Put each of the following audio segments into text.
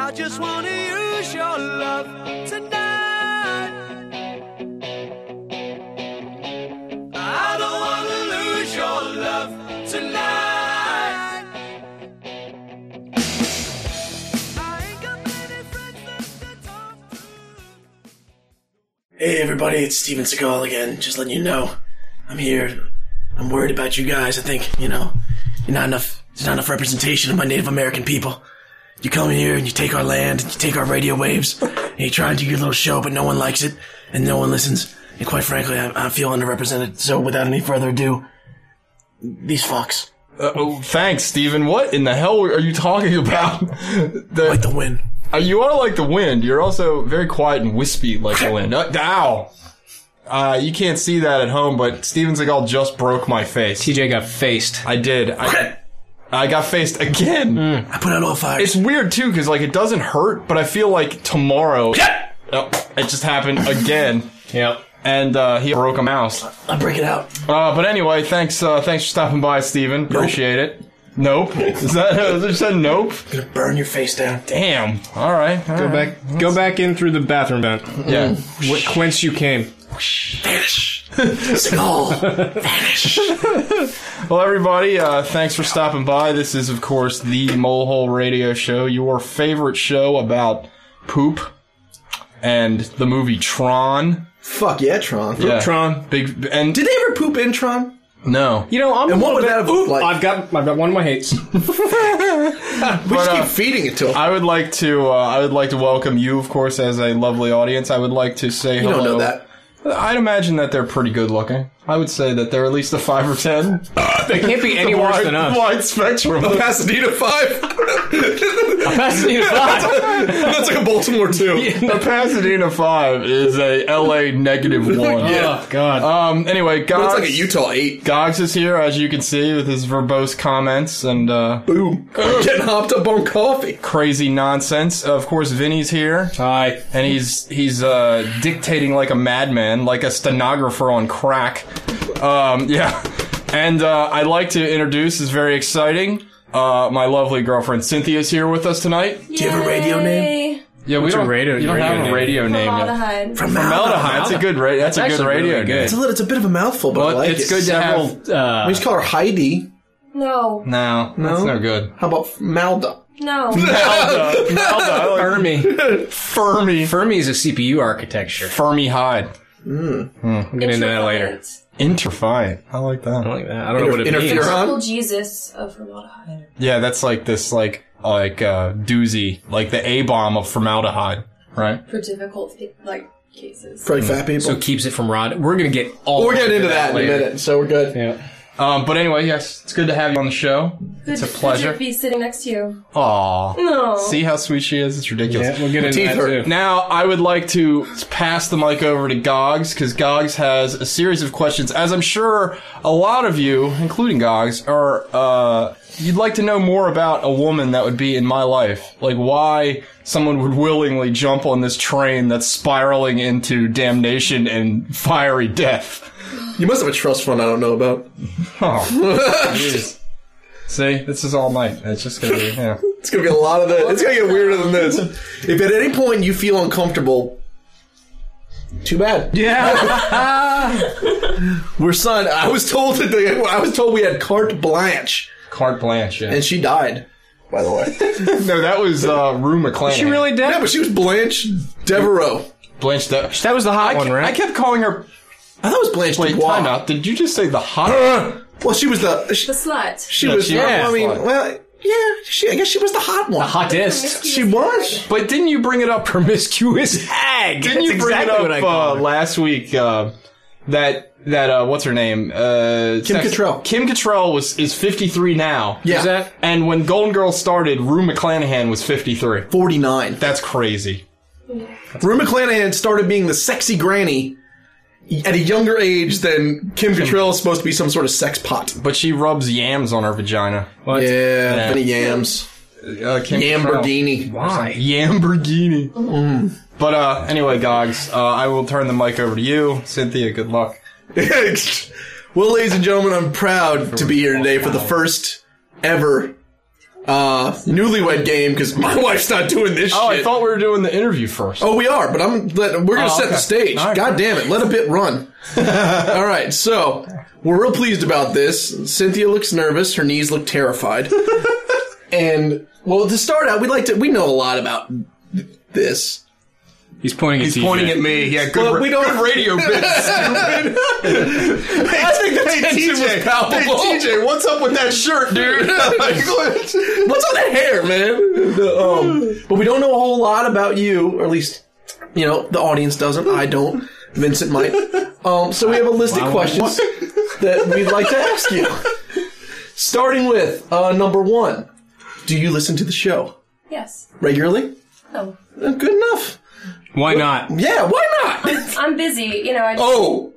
I just wanna use your love tonight. I don't wanna lose your love tonight. I ain't got many friends left to talk to. Hey everybody, it's Steven Seagal again. Just letting you know, I'm here. I'm worried about you guys. I think, there's not enough representation of my Native American people. You come here and you take our land and you take our radio waves and you try and do your little show, but no one likes it and no one listens. And quite frankly, I feel underrepresented. So without any further ado, these fucks. Thanks, Steven. What in the hell are you talking about? Like the wind. You are like the wind. You're also very quiet and wispy like the wind. Ow! You can't see that at home, but Steven Seagal just broke my face. TJ got faced. I did. I got faced again. I put out all fires. It's weird, too, because, it doesn't hurt, but I feel like tomorrow... it just happened again. Yep. And, he broke a mouse. I'll break it out. But anyway, thanks for stopping by, Steven. Appreciate it. Nope. Is that said nope? I'm gonna burn your face down. Damn. All right. Go back in through the bathroom vent. Yeah. Whence you came. Vanish. Seagal. Vanish. Well, everybody, thanks for stopping by. This is, of course, the Molehole Radio Show, your favorite show about poop and the movie Tron. Fuck yeah, Tron. Yeah. Tron. And Did they ever poop in Tron? no. I'm And what would that have looked like? I've got one of my hates. We just keep feeding it to them. I would like to welcome you, of course, as a lovely audience. I would like to say hello. You don't know that. I'd imagine that they're pretty good looking. I would say that they're at least a 5 or 10. They can't be any worse than us. Wide spectrum. A Pasadena 5. A Pasadena 5. That's like a Baltimore 2. A Pasadena 5 is a LA -1. Oh, God. Anyway, But it's Gogs, like a Utah 8. Gogs is here, as you can see, with his verbose comments and Boom. Getting hopped up on coffee. crazy nonsense. Of course, Vinny's here, Hi. and he's dictating like a madman, like a stenographer on crack. Yeah. And I'd like to introduce, is very exciting, my lovely girlfriend Cynthia's here with us tonight. Do you have a radio name? Yeah, we What's don't. your radio- you don't radio have a name? radio name yet. Formaldehyde. Formaldehyde. That's a good radio. That's a good actually radio really good. name. It's a bit of a mouthful, but I But like it's it. good to have. We just call her Heidi. No. No, that's no good. How about Malda? No. Fermi. Fermi. Fermi is a CPU architecture. Fermi Hyde. We'll get into that later. Interfiant. I like that. I like that. I don't know what it means. Interferon? Uncle Jesus of formaldehyde. Yeah, that's like this, doozy, like the A-bomb of formaldehyde, right? For difficult, cases. For fat people. So it keeps it from rot. We're going to get all We're getting into that in a later. minute, so we're good. Yeah. But anyway, yes, it's good to have you on the show. It's a pleasure. Good to be sitting next to you. Aw. No. See how sweet she is? It's ridiculous. Yeah, we'll get into teeth that hurt. too. Now, I would like to pass the mic over to Gogs, because Gogs has a series of questions, as I'm sure a lot of you, including Gogs, are, you'd like to know more about a woman that would be in my life. Like, why someone would willingly jump on this train that's spiraling into damnation and fiery death. You must have a trust fund I don't know about. Oh, jeez. See, this is all night. It's just gonna be, yeah. It's gonna be a lot of that. It's gonna get weirder than this. If at any point you feel uncomfortable, too bad. Yeah. We're signed. I was told we had carte blanche, Carte blanche, yeah. and she died. By the way, No, that was, Rue McClanahan. She really dead? yeah, but she was Blanche Devereaux. Blanche That was the hot one, right? I kept calling her... I thought it was Blanche Wait, Dubois. time out. Did you just say the hot... Well, she was The slut. she Yeah, was. she was I the mean, slut. well, yeah. I guess she was the hot one. The hottest. She was. But didn't you bring it up... Promiscuous hag. Didn't you bring it up last week, that what's her name? Kim Cattrall. Kim Cattrall is 53 now. Yeah. Is that? And when Golden Girls started, Rue McClanahan was 53. 49. That's crazy. Rue McClanahan started being the sexy granny at a younger age than Kim Cattrall is supposed to be some sort of sex pot. But she rubs yams on her vagina. What? Yeah, Yeah. Benny Yams. Kim Cattrall. Lamborghini. Why? Lamborghini. But anyway, Gogs, I will turn the mic over to you. Cynthia, good luck. Well, ladies and gentlemen, I'm proud to be here today for the first ever newlywed game because my wife's not doing this Oh, shit. I thought we were doing the interview first. Oh, we are, but we're going to set the stage. All right, God damn it. Let a bit run. All right, so we're real pleased about this. Cynthia looks nervous. Her knees look terrified. And, well, to start out, we know a lot about this. He's pointing at He's TJ. pointing at me. Yeah, good, Well, we don't- good radio bit, stupid. I think the tension was palpable. Hey, TJ, what's up with that shirt, dude? What's on that hair, man? But we don't know a whole lot about you, or at least, the audience doesn't. I don't. Vincent might. So we have a list of questions that we'd like to ask you. Starting with number 1. Do you listen to the show Yes. regularly? Oh. Good enough. Why not? Yeah, why not? I'm busy, I just, Oh.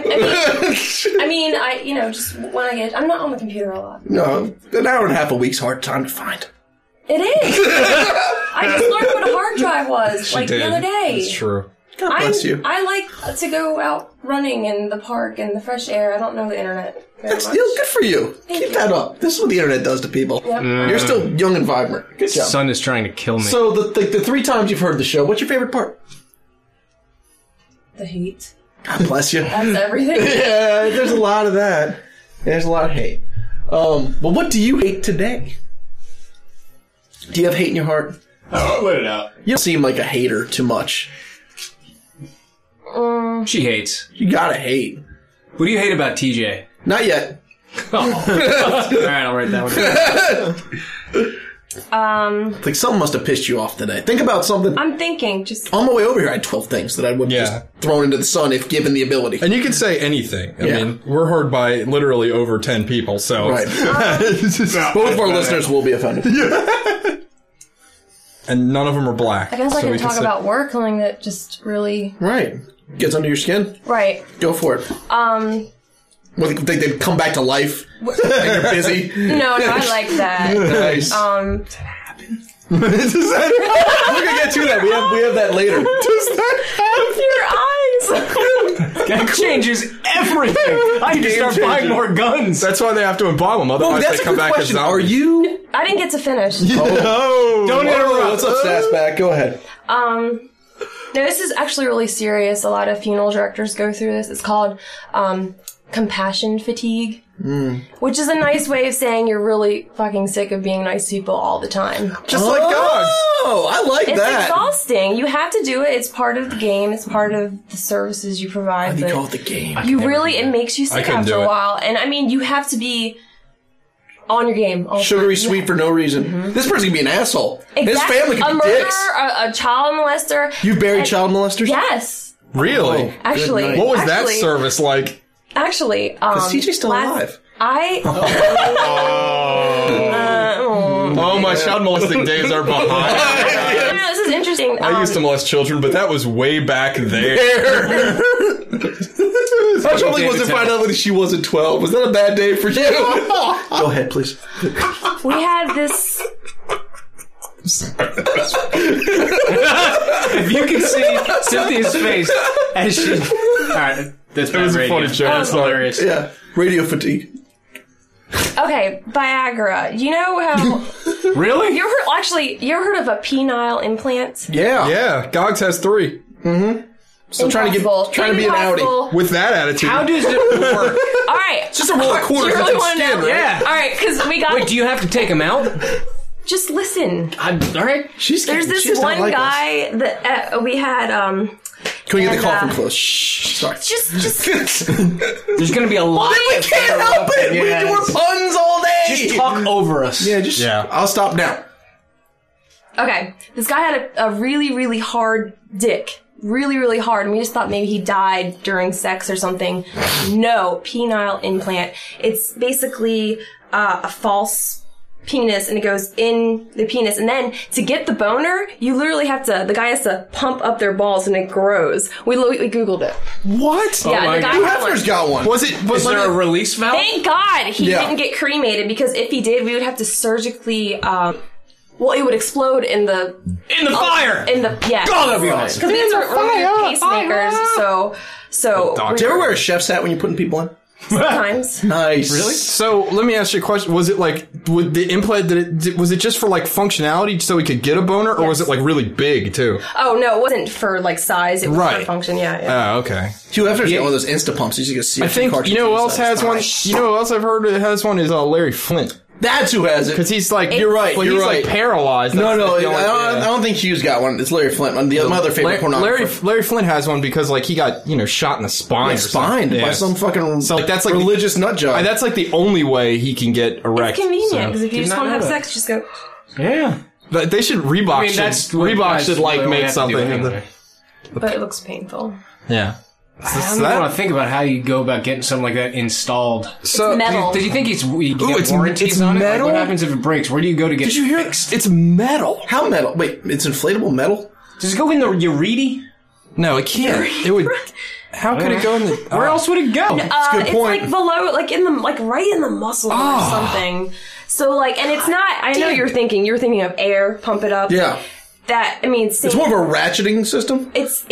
just when I get, I'm not on the computer a lot. No, an hour and a half a week's hard time to find. It is. I just learned what a hard drive was, the other day. That's true. God bless you. I like to go out running in the park and the fresh air. I don't know the internet very much. Good for you. Keep that up. This is what the internet does to people. Yep. You're still young and vibrant. Good job. Son is trying to kill me. So the 3 times you've heard the show, what's your favorite part? The hate. God bless you. That's everything. Yeah, there's a lot of that. There's a lot of hate. But what do you hate today? Do you have hate in your heart? Oh, let it out. You don't seem like a hater too much. She hates. You gotta hate. What do you hate about TJ? Not yet. All right, I'll write that one. Like something must have pissed you off today. Think about something. I'm thinking, just On my way over here, I had 12 things that I would have just thrown into the sun if given the ability. And you can say anything. I Yeah. mean, we're heard by literally over 10 people, so. Right. Both of our listeners will be offended. And none of them are black. I guess I so can we talk say- about work, something that just really Right. Gets under your skin. right. Go for it. Well, they come back to life and you're busy. No, I like that. Nice. We're gonna get to that. We have that later. Your eyes. That changes everything. I need to start Game buying changer. more guns. That's why they have to embalm them, Oh, otherwise that's they a come good back question. as Are zombies. I didn't get to finish. Oh! Don't interrupt. What's up, Sassback? Go ahead. No, this is actually really serious. A lot of funeral directors go through this. It's called compassion fatigue, which is a nice way of saying you're really fucking sick of being nice to people all the time. Just like dogs. Oh, I like It's that. exhausting. You have to do it. It's part of the game. It's part of the services you provide. You but call it the game. it makes you sick couldn't after do a it. while. And I mean, you have to be on your game all the Sugary time. sweet for no reason. This person can be an asshole. His Exactly. family a can be murderer, dicks. a child molester. You've buried And- child molesters? Yes. Really? Actually, night. What was that actually- service like? Actually, Is TJ still alive? Oh, my child molesting days are behind. No, this is interesting. I used to molest children, but that was way back there. How troubling was it to find out that she wasn't 12? Was that a bad day for you? Go ahead, please. We had this. If you can see Cynthia's face as she... Alright, that's It was a funny joke. That's hilarious. Yeah. Radio fatigue. Okay, Viagra. You know how Really? you ever heard of a penile implant? Yeah. Yeah, Gogs has 3. So trying to be an Audi. Impossible. With that attitude. How does it work? All right, Just a roll of quarters you in really some want to skin, know? right? Yeah. All right, because we got. Wait, do you have to take them out? Just listen. Alright. She's There's she this does not one like us. guy that we had. Can we get the and, coffin close? Shh. Sorry. Just There's gonna be a lot we of... can't help it. Yes. We do our puns all day. Just talk over us. Yeah, just. Yeah. I'll stop now. okay. This guy had a really, really hard dick. Really, really hard. And we just thought maybe he died during sex or something. No, penile implant. It's basically a false penis, and it goes in the penis. And then to get the boner, you literally have to. The guy has to pump up their balls, and it grows. We googled it. What? Yeah, my the guy Hugh had one. Hefner's got one. Was it? Is there a release valve? Thank God he Yeah. didn't get cremated, because if he did, we would have to surgically. Well, it would explode in the fire! in the yeah. Oh, that'd be awesome. Because these are pacemakers, so Do you ever wear a chef's hat when you're putting people in? Sometimes. Nice. Really? So let me ask you a question. Was it like, with the implant, was it just for like functionality so he could get a boner, or was it like really big too? Oh, no, it wasn't for like size. It was Right. for function. Yeah. Oh, okay. Hugh Hefner's got one of those Insta pumps. You just see. I think, you know who else has one? You know who else I've heard has one is Larry Flint. That's who has it. Because he's like, You're right. Like, You're he's right. like paralyzed. No, That's the only- I don't think Hugh's got one. It's Larry Flint. My other favorite pornographer. Larry Flint has one because like he got, shot in the spine. or Spine something. by Yeah. some fucking So, like, that's like religious nut job. That's like the only way he can get erect. It's convenient because so. if you just not want to have know sex, just go. Yeah. But they should Reebok. I mean, that's what Reebok guys should like really make have to do something. anyway. But it looks painful. Yeah. I don't even want to think about how you go about getting something like that installed. So metal. Did you think you get it's warranties on it? Like, metal? what happens if it breaks? Where do you go to get Did you hear? it's metal. How metal? Wait, it's inflatable metal? Does it go in the urethra? No, it can't. It would. How could it go in the? Where else would it go? good It's point. like below, like in the, like right in the muscle or something. So like, and it's not. I know you're thinking of air, pump it up. Yeah. That, I mean, It's more of a ratcheting system.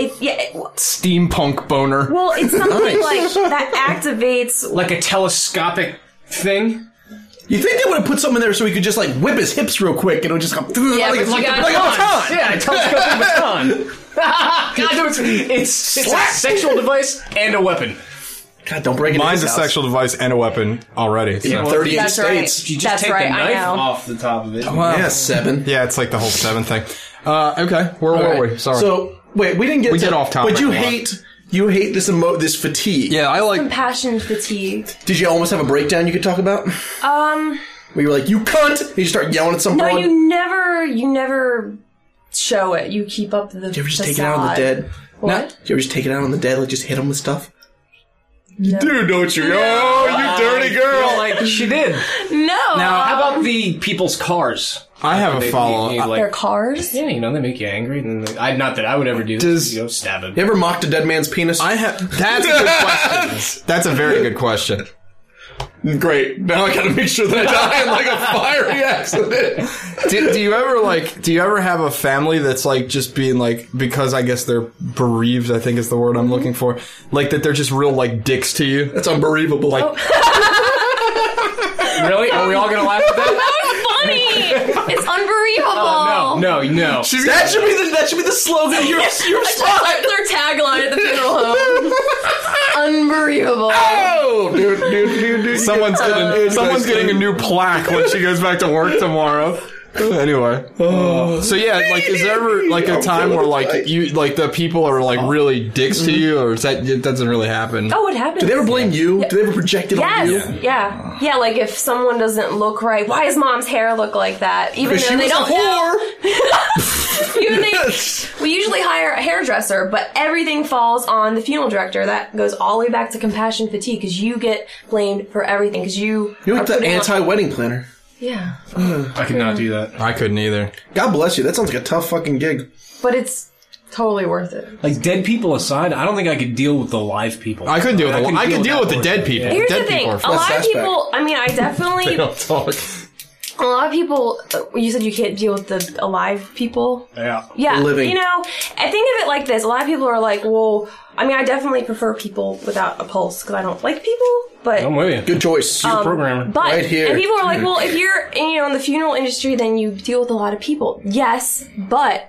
Steampunk boner. Well, it's something Nice. like that activates. Like a telescopic thing? You think they would have put something in there so he could just like whip his hips real quick and it would just go Yeah, like, but you like, gotta like a baton. Yeah, a telescopic baton. God, no, it's a sexual device and a weapon. God, don't break it. Mine's a sexual device and a weapon already. So. Yeah, 38 That's right. states. You just That's take right, the I knife know. off the top of it. Yeah, 7. Yeah, it's like the whole 7 thing. Okay, where were we? Sorry. So wait, we didn't get. We to, get off topic But you a lot. hate this this fatigue. yeah, I like. Compassion fatigue. Did you almost have a breakdown you could talk about? Where you were like, "You cunt!" And you start yelling at someone. No, you never show it. You keep up the. Did you ever just take it out on the dead? What? Did you ever just take it out on the dead? Like just hit them with stuff? No. Do, don't you? Oh, you dirty girl! Like she did. No. Now, How about the people's cars? I have a They- follow. you- like- their cars? yeah, they make you angry. And not that I would ever do this. Stab him. You ever mocked a dead man's penis? I have. That's a good question. That's a very good question. Great. Now I gotta make sure that I die in like a fiery accident. Do you ever have a family that's like just being like, because I guess they're bereaved, I think is the word I'm looking for, like that they're just real like dicks to you? That's unbelievable. Like, Really? Are we all gonna laugh at that? That was funny! It's unbelievable! No. that should be the slogan of your spot. That's their tagline at the funeral home. Unbelievable. Oh, dude. Someone's getting a new plaque when she goes back to work tomorrow. Anyway, so yeah, like, is there ever like a time where like you like the people are like really dicks to you, or is that it doesn't really happen? Oh, it happens. Do they ever blame you? Do they ever project it on you? Yes, yeah. Like if someone doesn't look right, why does mom's hair look like that? Even Because though she they was don't a whore. know. We usually hire a hairdresser, but everything falls on the funeral director. That goes all the way back to compassion fatigue because you get blamed for everything because you. You're are like the putting on- anti-wedding planner. Yeah, I could not do that. I couldn't either. God bless you. That sounds like a tough fucking gig. but it's totally worth it. Like dead people aside, I don't think I could deal with the live people. I couldn't deal with I could deal with the dead people. Here's Dead the thing: people a are lot of suspect. people. I mean, I definitely. they don't talk. A lot of people. You said you can't deal with the alive people. Yeah. Yeah, Living. you know, I think of it like this. A lot of people are like, well, I mean, I definitely prefer people without a pulse because I don't like people, but... I'm with you. Good choice. Programmer. But, Right here. and people are like, well, if you're, in the funeral industry, then you deal with a lot of people. Yes, but,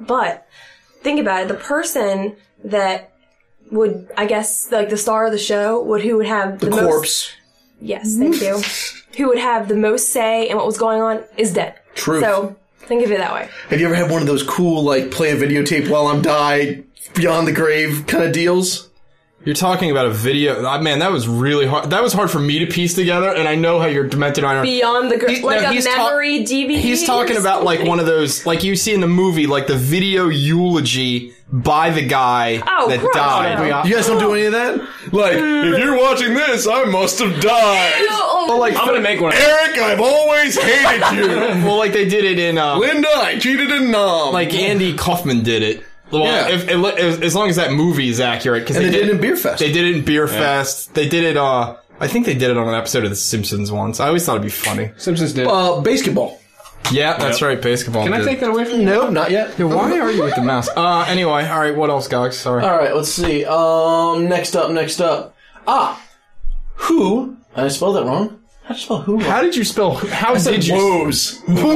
think about it. The person that would, I guess, like the star of the show, who would have the most... corpse. Yes, thank you. Who would have the most say in what was going on is dead. Truth. So, think of it that way. Have you ever had one of those cool, like, play a videotape while I'm died, beyond the grave kind of deals? You're talking about a video. Man, that was really hard. That was hard for me to piece together, and I know how you're demented on. Beyond the He- like no, a he's memory DVD. He's talking or about like something. one of those, like you see in the movie, like the video eulogy by the guy Oh, that gross. died. You guys don't do any of that? Like, if you're watching this, I must have died. Oh, Like, I'm gonna make one. Eric, I've always hated you. well, like they did it in, Linda, I cheated in Nom. like Andy Kaufman did it. Well, Yeah. as long as that movie is accurate, because and they did it in Beer Fest. They did it in Beer Fest. They did it. I think they did it on an episode of The Simpsons once. I always thought it'd be funny. Simpsons did. Basketball. Yeah, that's right. Basketball. Can I did. take that away from you? Nope, not yet. Yeah, why are you with the mouse? Anyway, all right. What else, Gogs? Sorry. All right, let's see. Next up. who, I spelled that wrong. How'd you spell who? How did you spell? How did you? Woes.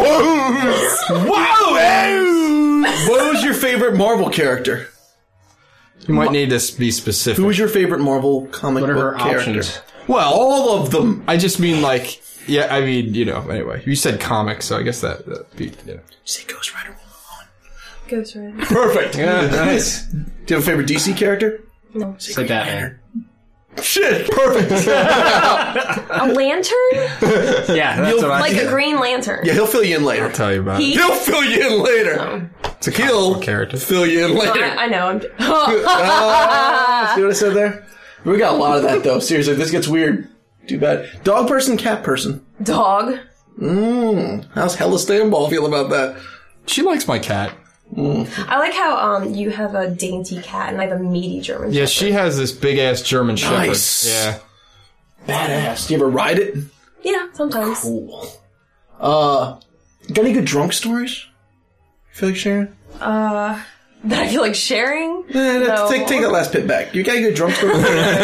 What was your favorite Marvel character? You might need to be specific. Who was your favorite Marvel comic What are book her character? options? Well, All of them. I just mean like, yeah. I mean, Anyway, you said comics, so I guess that. Say Ghost Rider. Ghost Rider. Perfect. Yeah, nice. Do you have a favorite DC character? No. Say Batman. Shit, perfect. A lantern? Yeah, that's what I Like think. a Green Lantern. Yeah, he'll fill you in later. I'll tell you about it. He'll fill you in later. It's a comic character. Fill you in later. I know. I'm. See what I said there? We got a lot of that though. Seriously, this gets weird. Too bad. Dog person, cat person. Dog. How's Hella Stanball feel about that? She likes my cat. I like how you have a dainty cat and I have a meaty German Yeah, Shepherd. she has this big ass German Shepherd. Nice. Yeah. Badass. Do you ever ride it? Yeah, sometimes. Cool. Got any good drunk stories? You feel like sharing? That I feel like sharing. No. Take that last pit back. You got any good drunk stories?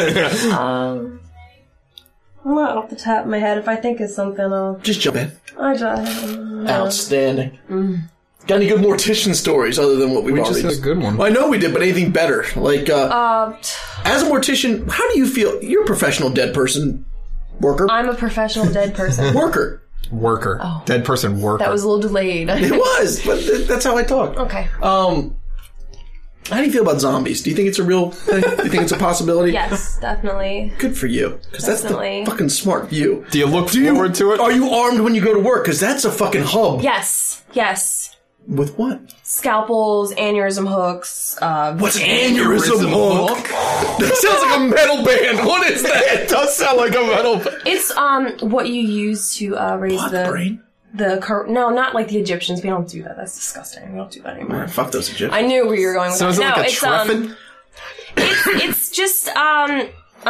Not off the top of my head. If I think of something, I'll. Just jump in. I just. Outstanding. Got any good mortician stories other than what we've We already just had a good one. Well, I know we did, but anything better? Like, as a mortician, how do you feel? You're a professional dead person worker. I'm a professional dead person. Worker. Worker. Dead person worker. That was a little delayed. It was, but that's how I talk. Okay. How do you feel about zombies? Do you think it's a real thing? Do you think it's a possibility? Yes, definitely. Good for you, because that's the Definitely. fucking smart view. Do you look forward to it? Are you armed when you go to work? Because that's a fucking hub. Yes. Yes. With what? Scalpels, aneurysm hooks. What's an aneurysm hook? That sounds like a metal band. What is that? It does sound like a metal band. It's what you use to raise What, the brain? no, not like the Egyptians. We don't do that. That's disgusting. We don't do that anymore. Fuck those Egyptians. I knew where you were going with So that. is it like a it's treffin? it's just a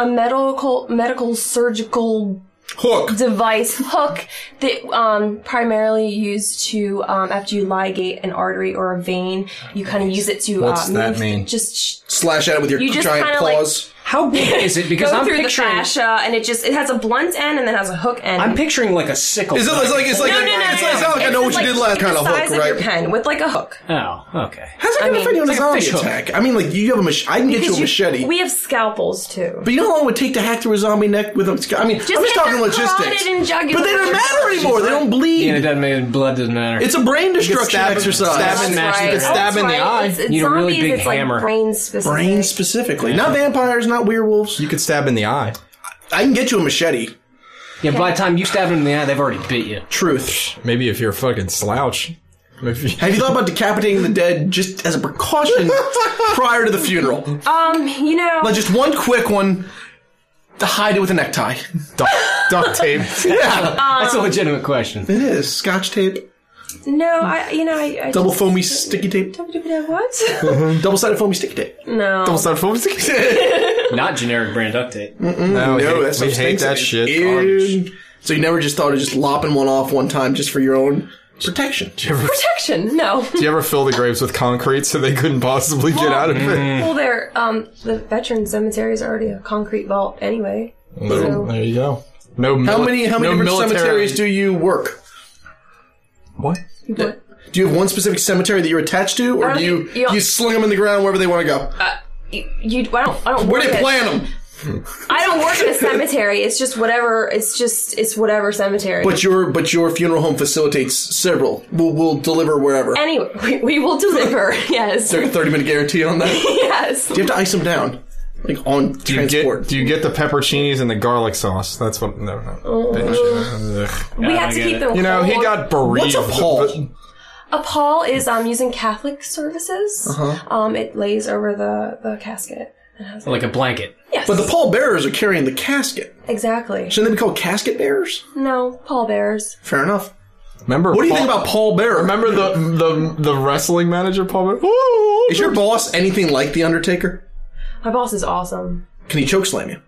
medical surgical Hook. device hook that primarily used to after you ligate an artery or a vein, you kind of use it to What's that move, mean? just Slash at it with your You just giant kinda, like, claws. How big is it? Because go I'm through the picturing, fascia, and it has a blunt end and then has a hook end. I'm picturing like a sickle. It's like no. it's like I know what you did last kind of the hook, size of your right? pen with like a hook. Oh, okay. How's that going to mean, affect you on a it's like a zombie fish hook. attack? I mean, like you have a machete. I can get you a machete. We have scalpels too. But you know how long it would take to hack through a zombie neck with a... I mean, I'm just hit talking their logistics. carotid and jugular But they don't matter veins. anymore. They don't bleed. Yeah, it doesn't make blood doesn't matter. It's a brain destruction stab- exercise. stab That's and mash right. the- stab in the eye. It's Need a really zombies, big it's like hammer. brain specific. Brain specifically. Not vampires, not werewolves. You could stab in the eye. I can get you a machete. Yeah, by the time you stab them in the eye, they've already bit you. Truth. Maybe if you're a fucking slouch. If you- Have you thought about decapitating the dead just as a precaution prior to the funeral? You know, Like just one quick one to hide it with a necktie. duct tape. Yeah, That's a legitimate question. it is. Scotch tape. no, I Double foamy sticky tape. what? Double-sided foamy sticky tape. No. Don't start foaming sticky. Not generic brand duct tape. No, No, that we stuff hate stinks. that It's shit. ew. So you never just thought of just lopping one off one time just for your own protection? Protection. No. Do you ever fill the graves with concrete so they couldn't possibly get out of it? Well, they're the veteran cemetery is already a concrete vault anyway. Boom. There you go. No. How many no different military- cemeteries do you work? What? What? Do you have one specific cemetery that you're attached to, or I do don't think- you don't- you sling them in the ground wherever they want to go? I don't. Where work do you at- plant them? I don't work in a cemetery. It's just whatever. It's whatever cemetery. But your funeral home facilitates several. We'll deliver wherever. Anyway, we will deliver. Yes. Is there a 30-minute guarantee on that? Yes. Do you have to ice them down? Like on transport? Do you get the pepperoncinis and the garlic sauce? That's what. No. Bitch. Ugh. We have I to get keep it. them. You know, he cold. got bereaved. What's a pall? A pall is using Catholic services. It lays over the casket. It has Like a blanket. yes. But the pallbearers are carrying the casket. exactly. Shouldn't they be called casket bearers? No pallbearers. Fair enough. Remember? What do you think about pallbearer? Remember the wrestling manager, Paul Bearer? Is your boss anything like the Undertaker? My boss is awesome. Can he chokeslam you?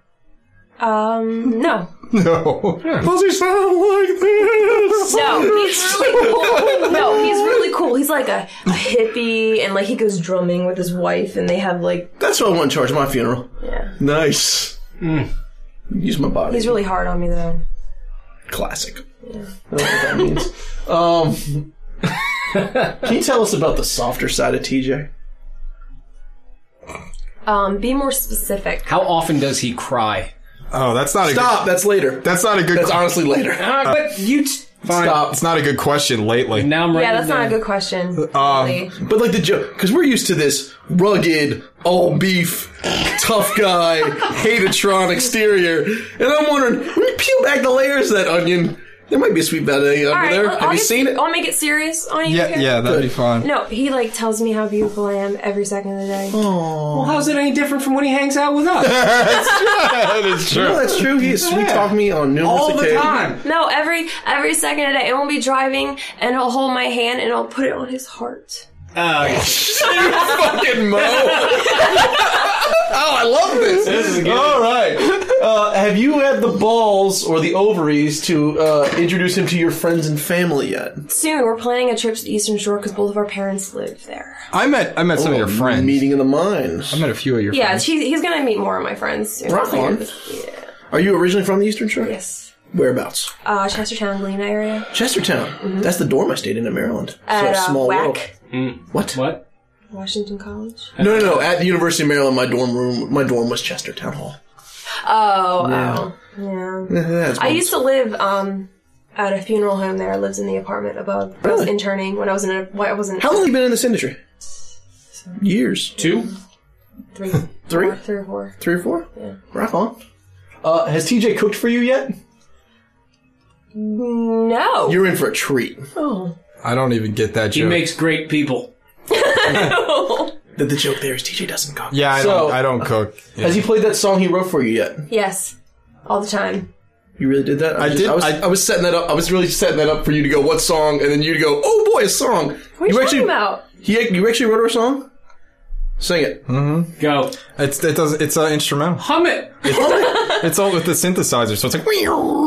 No. No. Does he sound like this? No, he's really cool. No, he's really cool. He's like a hippie, and like he goes drumming with his wife, and they have like That's what I want in charge of my funeral. yeah. Nice. Use my body. He's really hard on me, though. Classic. I don't know what that means. Can you tell us about the softer side of TJ? Be more specific. How often does he cry? Oh, that's not a Stop. That's later. That's not a good. That's honestly later. But you... Fine. Stop. It's not a good question lately. Now I'm ready. Yeah, that's not a good question. Really. But like the joke, because we're used to this rugged, all beef, tough guy, hatatron exterior, and I'm wondering, when you peel back the layers of that onion, there might be a sweet valley under All right, there. I'll Have you get- seen it? I'll make it serious on you. okay? Yeah, that'd be fun. No, he tells me how beautiful I am every second of the day. Well, how's it any different from when he hangs out with us? That is true. No, that's true. He has sweet talked me on numerous All the occasions. time. No, every second of the day. And we'll be driving, and he'll hold my hand, and I'll put it on his heart. Oh, You fucking Mo. Oh, I love this. All right. Have you had the balls or the ovaries to introduce him to your friends and family yet? Soon, we're planning a trip to the Eastern Shore because both of our parents live there. I met some of your friends. Meeting of the minds. I met a few of your Yeah, friends. he's gonna meet more of my friends soon. Rock on. Yeah. Are you originally from the Eastern Shore? Yes. Whereabouts? Chestertown, Galena area. Chestertown. That's the dorm I stayed in Maryland. At small world. WAC, What? What? Washington College. No. At the University of Maryland, my dorm was Chestertown Hall. Oh. That's I used to live at a funeral home there. I lived in the apartment above. I was Really? interning when I was in a. I wasn't. How long have you been in this industry? Years. 2? Three. Three? 3 or 4. 3 or 4? Yeah. Rock on. Has TJ cooked for you yet? No. You're in for a treat. I don't even get that He joke. makes great people. The joke there is TJ doesn't cook. Yeah, So- I don't cook. Yeah. Has he played that song he wrote for you yet? Yes. All the time. You really did that? I did. I was setting that up. I was really setting that up for you to go, what song? And then you to go, oh boy, a song. What are you talking about? You actually wrote her a song? Sing it. Go. It's an instrumental. Hum it. It's all with the synthesizer, so it's like.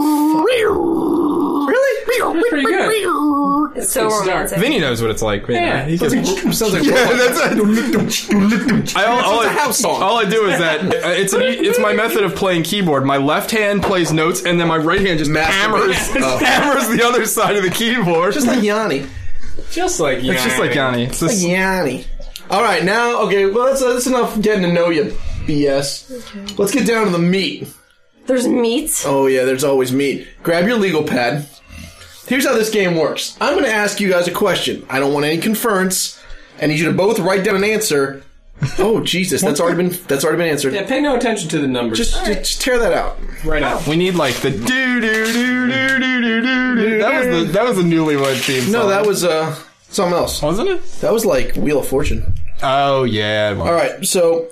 Really? Pretty good. It's so Good start. romantic. Vinny knows what it's like. Yeah. he can, Sounds like that's it. all a house song. All I do is that it's my method of playing keyboard. My left hand plays notes, and then my right hand just hammers hammers the other side of the keyboard. just like Yanni. Just like It's just like Yanni. It's Like just, Yanni. All right, now, okay, well, that's enough getting to know you, BS. Okay. Let's get down to the meat. There's meat. Oh, yeah, there's always meat. Grab your legal pad. Here's how this game works. I'm going to ask you guys a question. I don't want any conference. I need you to both write down an answer. Oh, Jesus, that's already been answered. Yeah, pay no attention to the numbers. Just tear that out. right out. we need like the do do do do do do do. That was the Newlywed theme song. No, that was something else. wasn't it? That was like Wheel of Fortune. Oh yeah. All right, so.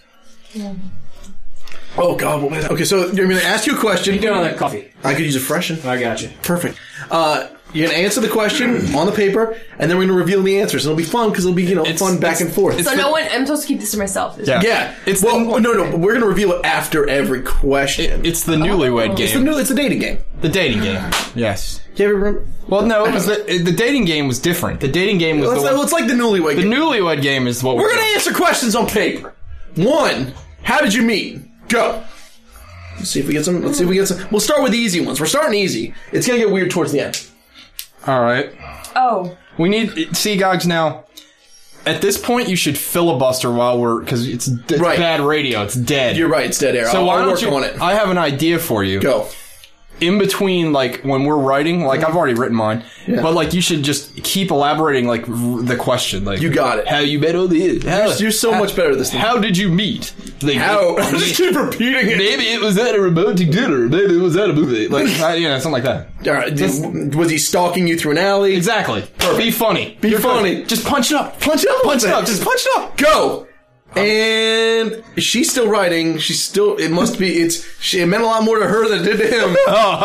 Oh God! What was that? Okay, so you're going to ask you a question. Get on that coffee. I could use a freshen. I got you. Perfect. You're going to answer the question on the paper, and then we're going to reveal the answers. It'll be fun because it'll be fun back and forth. So no one. I'm supposed to keep this to myself. Yeah. It's well, the, no. We're going to reveal it after every question. it's the Newlywed game. It's the dating game. The dating game. Yes. You ever remember? Well, no, it was the dating game was different. The dating game was It's like the Newlywed the game. Newlywed game is what We're going to answer questions on paper. 1. How did you meet? Go. Let's see if we get some. We'll start with the easy ones. We're starting easy. It's going to get weird towards the end. All right. Oh. We need see Gogs now. At this point, you should filibuster while because it's Right. bad radio. It's dead. You're right. It's dead air. So why I'll don't work you? on it. I have an idea for you. Go. In between, like when we're writing, like I've already written mine, but like you should just keep elaborating, like the question. Like You got it. How you met on the? You're so much better at this thing. How did you meet? Like, How? I just keep repeating it. Maybe it was at a romantic dinner. Maybe it was at a movie. Like something like that. All right. Was he stalking you through an alley? Exactly. Be funny. Be You're funny. good. Just punch it up. Punch it up. Punch it up. Just punch it up. Go. And she's still writing. It must be. It meant a lot more to her than it did to him.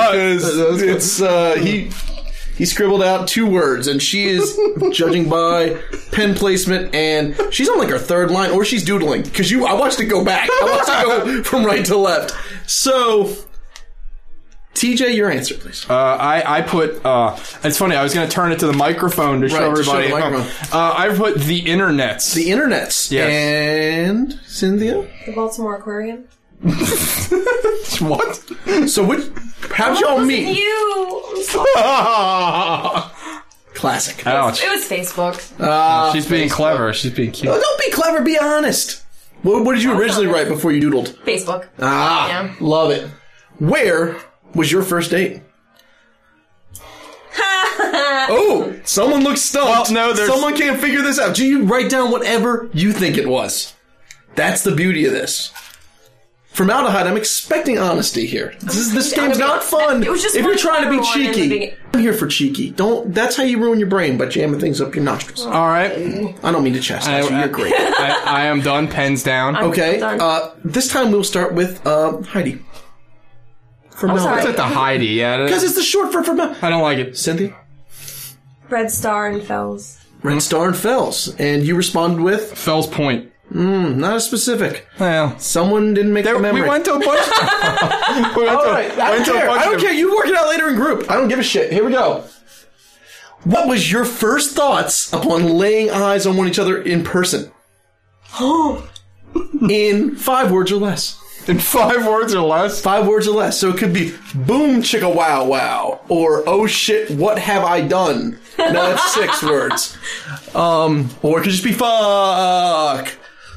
He scribbled out 2 words, and she is judging by pen placement, and she's on like her 3rd line, or she's doodling because I watched it go back. I watched it go from right to left. So, TJ, your answer, please. I put. It's funny. I was going to turn it to the microphone to show Right, to show everybody. the microphone. I put the internets. The internets. Yes. And Cynthia. The Baltimore Aquarium. What? So how'd y'all meet? You. I'm sorry. Classic. Ouch. It was Facebook. She's being clever. She's being cute. Oh, don't be clever. Be honest. What did you originally write before you doodled? Facebook. Ah, love it. Where was your first date? Oh, someone looks stumped. Well, no, someone can't figure this out. Do you write down whatever you think it was? That's the beauty of this. Formaldehyde, I'm expecting honesty here. This game's not fun. It was just if fun you're trying to be for everyone in the cheeky. beginning. I'm here for cheeky. That's how you ruin your brain, by jamming things up your nostrils. All right. I don't mean to chastise you. You're great. I am done. Pens down. Okay. I'm done. This time we'll start with Heidi. sorry. It's at the Heidi. Yeah. Because it's the short for formaldehyde. I don't like it. Cynthia? Red Star and Fells. Red Star and Fells. And you responded with? Fells Point. Not as specific. Well, Someone didn't make the memory. we went to a bunch. We went All to, right. I went don't to a care. bunch I don't of- care. You work it out later in group. I don't give a shit. Here we go. What was your first thoughts upon laying eyes on one each other in person? In 5 words or less. In 5 words or less. 5 words or less. So it could be boom chicka wow wow or oh shit what have I done? No, that's 6 words. Or it could just be fuck.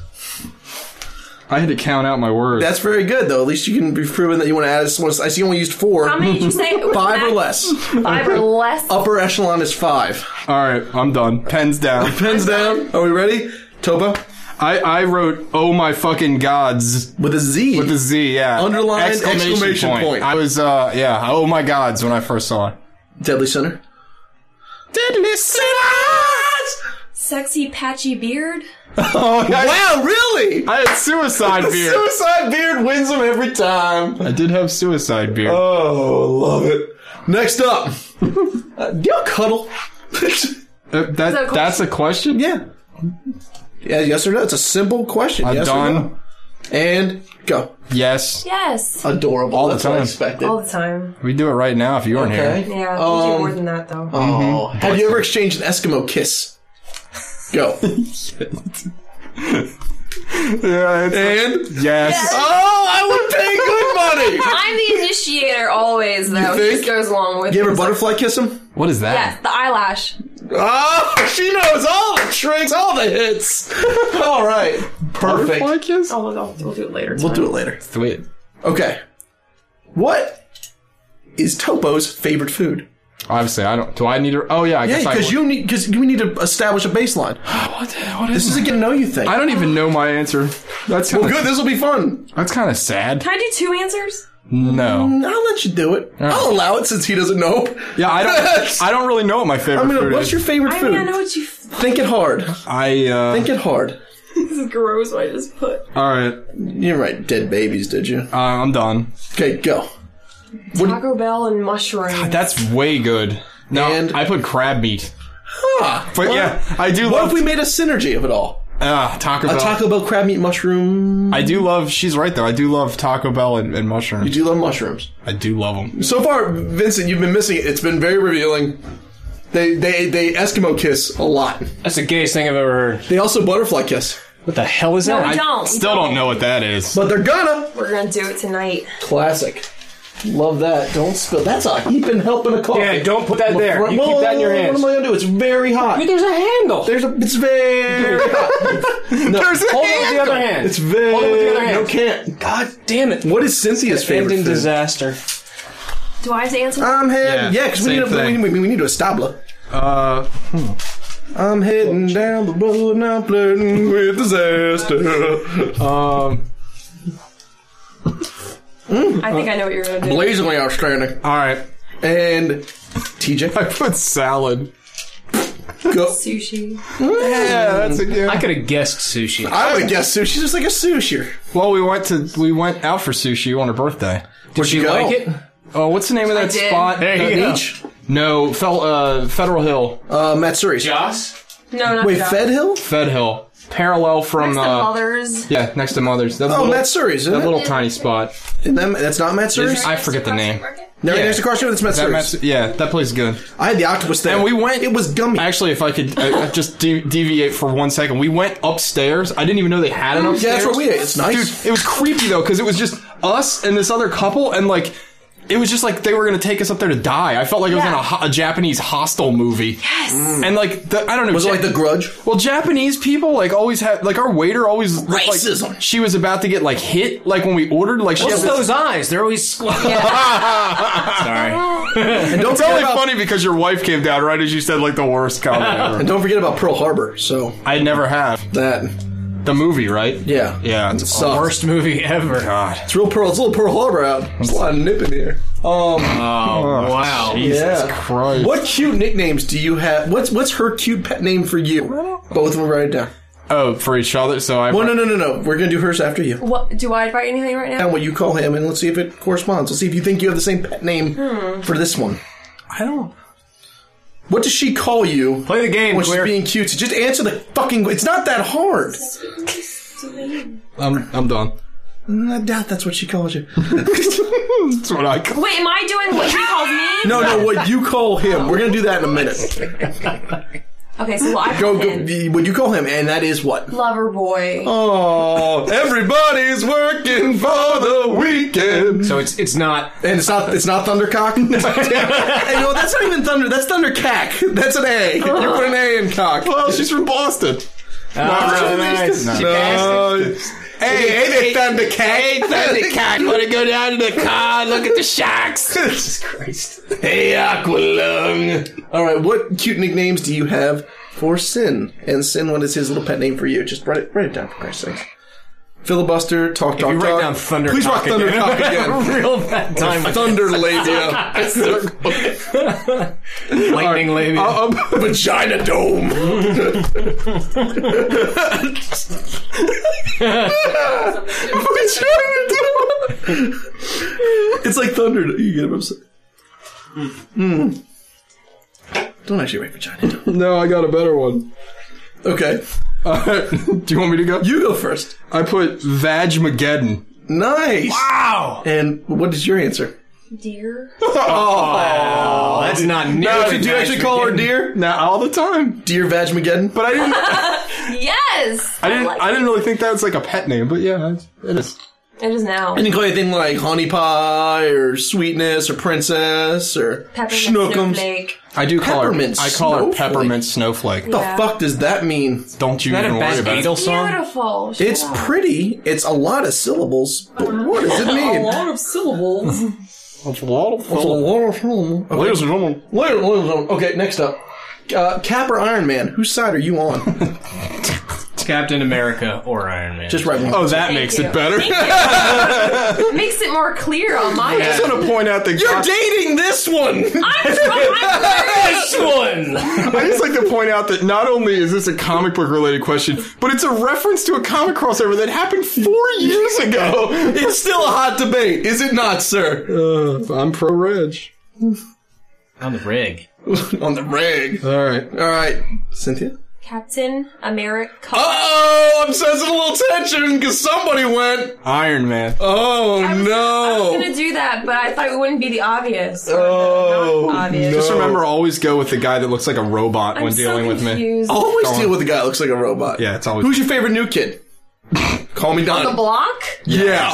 I had to count out my words. That's very good though. At least you can be proven that you want to add someone. I see you only used 4. How many did you say? 5 or less. 5 or less. Upper echelon is 5. All right, I'm done. Pens down. Pens down. Are we ready? Topo? I wrote, oh my fucking gods. With a Z. With a Z, yeah. Underlined exclamation point. I was, oh my gods when I first saw it. Deadly Sinner. Deadly Sinners! Sexy patchy beard. Oh, Wow, really? I had Suicide Beard. Suicide Beard wins them every time. I did have Suicide Beard. Oh, love it. Next up. Do y'all cuddle? That's a question? Yeah. Yeah, yes or no? It's a simple question. I'm yes or done. no? And go. Yes. Yes. Adorable. All the That's what I time. expected. All the time. We do it right now if you weren't Okay. here. Yeah. We do more than that though. Oh. Have you ever exchanged an Eskimo kiss? Go. Yeah, And? yes. Oh, I would pay good money! I'm the initiator always though. think? It just goes along with You ever it. butterfly kiss him? What is that? Yes, the eyelash. Oh, she knows all the tricks, all the hits. All right. Perfect. Butterfly kiss? Oh, we'll do it later. We'll do it later. Sweet. Okay. What is Topo's favorite food? Obviously, I don't. Do I need to? Oh yeah, I Yeah, guess I because we need to establish a baseline. What This is a get to know you thing. I don't even know my answer. That's Well, kinda, good. This will be fun. That's kind of sad. Can I do 2 answers? No. I'll let you do it. I'll allow it since he doesn't know. Yeah, I don't. I don't really know what my favorite I mean, food what's is. your favorite I food? mean, I know what you. Think it hard. Think it hard. This is gross. What I just put. All right, You're right. Dead babies, did you? I'm done. Okay, go. Taco Bell and mushroom. That's way good. No, And- I put crab meat. Ah, But well, yeah, I do What love if we made a synergy of it all? Taco Bell. A Taco Bell crab meat mushroom. I do love. She's right though. I do love Taco Bell and mushrooms. You do love mushrooms. I do love them. So far, Vincent, you've been missing it. It's been very revealing. They Eskimo kiss a lot. That's the gayest thing I've ever heard. They also butterfly kiss. What the hell is No, that? we don't. Still don't know what that is. But they're gonna. We're gonna do it tonight. Classic. Love that. Don't spill. That's a heaping helping of coffee. Yeah, don't put that there. You keep that in your hands. What am I gonna do? It's very hot. There's a handle. It's very hot. No, There's a Hold it with the other hand. it's very. Hold it with the other hand. No, can't. God damn it. What is Cynthia's favorite Ending food? disaster. Do I have to answer? I'm heading. Yeah, Yeah, because we same thing. need to establish. Uh, I'm heading down the road and I'm flirting with disaster. I think I know what you're gonna do. Blazingly outstanding. all right. And TJ, I put salad. go. Sushi. Yeah, that's a good. I could have guessed sushi. I would guess sushi. She's just like a sushi. Well, we went out for sushi on her birthday. Did You like it? Oh, what's the name of that did. spot? There you go. Beach. No, Federal Hill. Matsuri's. Joss? No, not Wait, that. Fed Hill? Fed Hill. Parallel from Next to Mother's. yeah, next to Mother's. That Oh, little, Matsuri's, isn't that it? little tiny spot. That's not Matsuri's? I forget the name. Never Yeah. next to Carson with the Smith. Yeah, that place is good. I had the octopus there. And we went. It was gummy. Actually, if I could just deviate for 1 second, we went upstairs. I didn't even know they had an upstairs. Yeah, that's where we ate. It's nice. Dude, it was creepy though because it was just us and this other couple, and like. It was just like they were going to take us up there to die. I felt like I was in a Japanese Hostel movie. Yes. And like, I don't know. Was it like The Grudge? Well, Japanese people like always had, like our waiter always looked Racism. like she was about to get like hit, like when we ordered, like she What's had this- those eyes? They're always... Sorry. And don't It's forget only about, funny because your wife came down right as you said like the worst comment ever. and don't forget about Pearl Harbor. So I never have. that, The movie, right? yeah, Yeah. it It's sucks. Worst movie ever. God. It's real Pearl. It's a little Pearl Harbor out. There's a lot of nip in here. Oh, wow. Jesus Yeah. Christ. What cute nicknames do you have? What's her cute pet name for you? Both of them, write it down. Oh, for each other? So I. Well, no. We're gonna do hers after you. What do I write anything right now? And what you call him, and let's see if it corresponds. Let's see if you think you have the same pet name for this one. I don't. What does she call you? Play the game, when she's Queer. being cute. Just answer the fucking. It's not that hard. I'm done. I doubt that's what she calls you. That's what I call. Wait, am I doing what he calls me? No, what you call him. We're gonna do that in a minute. Okay, so I Go, call him what you call him, and that is what? Lover Boy. Oh, everybody's working for the weekend. So it's not... And it's not Thundercock. Hey, no, that's not even Thunder. That's Thundercack. That's an A. You put an A in cock. Well, she's from Boston. Not really nice. No. Hey, Thundercat. Hey, Thundercat, you want to go down to the car, look at the sharks? Jesus Christ. Hey, Aqualung. All right, what cute nicknames do you have for Sin? And Sin, what is his little pet name for you? Just write it down, for Christ's sake. Filibuster, talk. You write down Thundercock Please rock Thundercock again. Real bad time. Thunder labia. Lightning labia. Vagina dome. Vagina dome. It's like thunder. You get him upset. Don't actually write vagina dome. No, I got a better one. Okay. Do you want me to go? You go first. I put Vagmageddon. Nice. Wow. And what is your answer? Dear. Oh, that's not nearly... Do you actually call her dear? Now all the time. Dear Vagmageddon? But I didn't. Yes. I didn't really think that was like a pet name, but yeah, it is. It is now. I didn't call you anything like Honey Pie or Sweetness or Princess or Peppermint Schnookums. Snowflake. I do call her. Peppermint I call her Snowflake. Peppermint Snowflake. What the fuck does that mean? Don't you Is that even a worry Beth about Adel it. song? Beautiful. Shut It's up. pretty. It's a lot of syllables, but what does it mean? of syllables. That's a lot of It's a lot of syllables. Okay. Ladies and gentlemen. Ladies and gentlemen. Okay, next up. Cap or Iron Man? Whose side are you on? Captain America or Iron Man. Just write one. Oh, that Thank makes you. it better. It makes it more clear on my I just want to point out that You're dating this one! I'm This one! I just like to point out that not only is this a comic book related question, but it's a reference to a comic crossover that happened 4 years ago. It's still a hot debate, is it not, sir? I'm pro Reg. On the rig. On the rag. Alright. Cynthia? Captain America. Oh, I'm sensing a little tension because somebody went, Iron Man. oh I was no. gonna do that, but I thought it wouldn't be the obvious. Oh, Not obvious. Just remember, always go with the guy that looks like a robot I'm when so dealing with me. confused. Always Go on. deal with a guy that looks like a robot. Yeah, it's always. Who's your favorite new kid? Call me The Don. block? Yeah.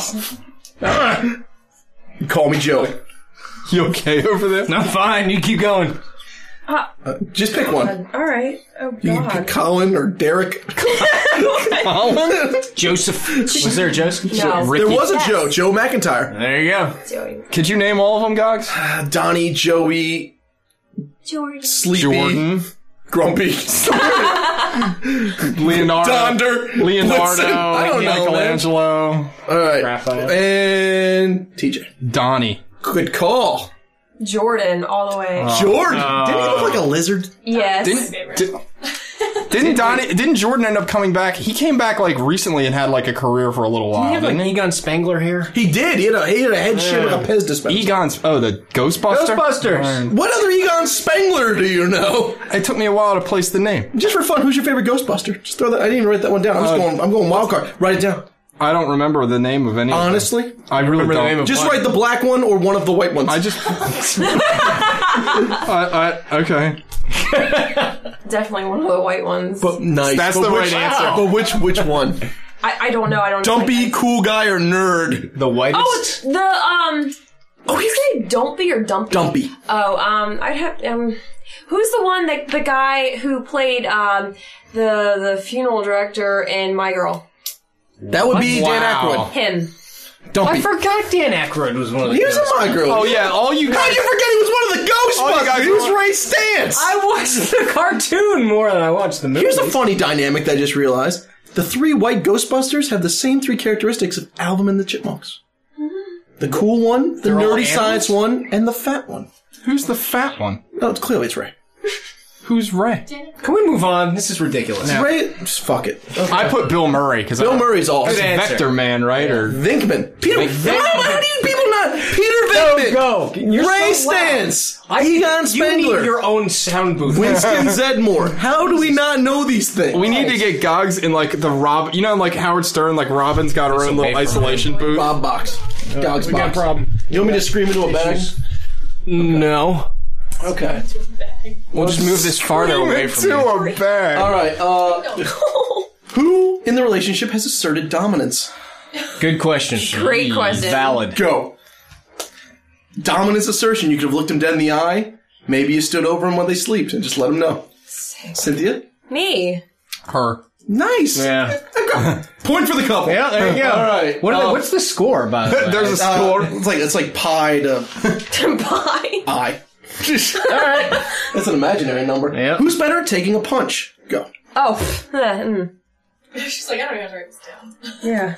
Call me Joe. You okay over there? No, fine. You keep going. Just pick one. All right. Oh You can pick God. Colin or Derek. Joseph. Was there a Joseph? No. There was a Yes. Joe. Joe McIntyre. There you go. Joey. Could you name all of them, Gogs? Donnie, Joey, Jordan. Sleepy, Jordan, Grumpy, Leonardo, Donder, Leonardo, Blitzen. I don't know, man. Michelangelo, All right. Raphael. And TJ. Donnie. Good call. Jordan, all the way. Jordan. Didn't he look like a lizard? Yes. Didn't Jordan end up coming back? He came back like recently and had like a career for a little while. You have like Didn't he? Egon Spangler hair? He did. He had a head shape like a Pez dispenser. Egon's the Ghostbuster. Ghostbusters. What other Egon Spangler do you know? It took me a while to place the name. Just for fun, who's your favorite Ghostbuster? Just throw that. I didn't even write that one down. I'm going wild card. Write it down. I don't remember the name of any. Honestly, I really remember the name don't. of- just write the black one or one of the white ones. I just. Okay. Definitely one of the white ones. But nice. That's But the which- right answer. But which one? I don't know. I don't know. Dumpy, cool guy, or nerd? The whitest. Oh, it's the What do you say, Dumpy or Dumpy? Dumpy. Oh, I'd have who's the one that the guy who played the funeral director in My Girl? That would be Dan Wow. Aykroyd. Him. Dumpy. I forgot Dan Aykroyd was one of the He was in My Girl. Oh yeah, all you How'd guys. you forget he was one of the you Ghostbusters? guys He was want- Ray Stantz. I watched the cartoon more than I watched the movie. Here's a funny dynamic that I just realized. The 3 white Ghostbusters have the same 3 characteristics of Alvin and the Chipmunks. The cool one, the They're all nerdy science animals? one, and the fat one. Who's the fat one? No, it's clearly Ray. Who's Ray? Can we move on? This is ridiculous. Ray, just fuck it. Okay. I put Bill Murray because Bill Murray's awesome. Good answer. Vector Man, right? Or Vinkman. Peter. Vinkman. How do you people not? Peter Vinkman. Go. You're Ray so loud. Stantz. Egon You Spengler. need your own sound booth. Winston Zedmore. How do we not know these things? we need to get Gogs in like the Rob. You know, like Howard Stern, like Robin's got her own away little from isolation booth. Bob Box. Dog's We got a Box. problem. You want me to scream into a bag? No. Okay. We'll just move this farther away from you. a bag. All right. Who in the relationship has asserted dominance? Good question. Great question. Valid. Go. Dominance assertion. You could have looked him dead in the eye. Maybe you stood over him when they slept and just let him know. Cynthia? Me. Her. Nice. Yeah. Point for the couple. Yeah, there you go. All right. What's the score, by the way? There's a score. It's like pi to Bye. I. All right. That's an imaginary number. Yeah. Who's better at taking a punch? Go. Oh. She's like, I don't even have to write this down. Yeah.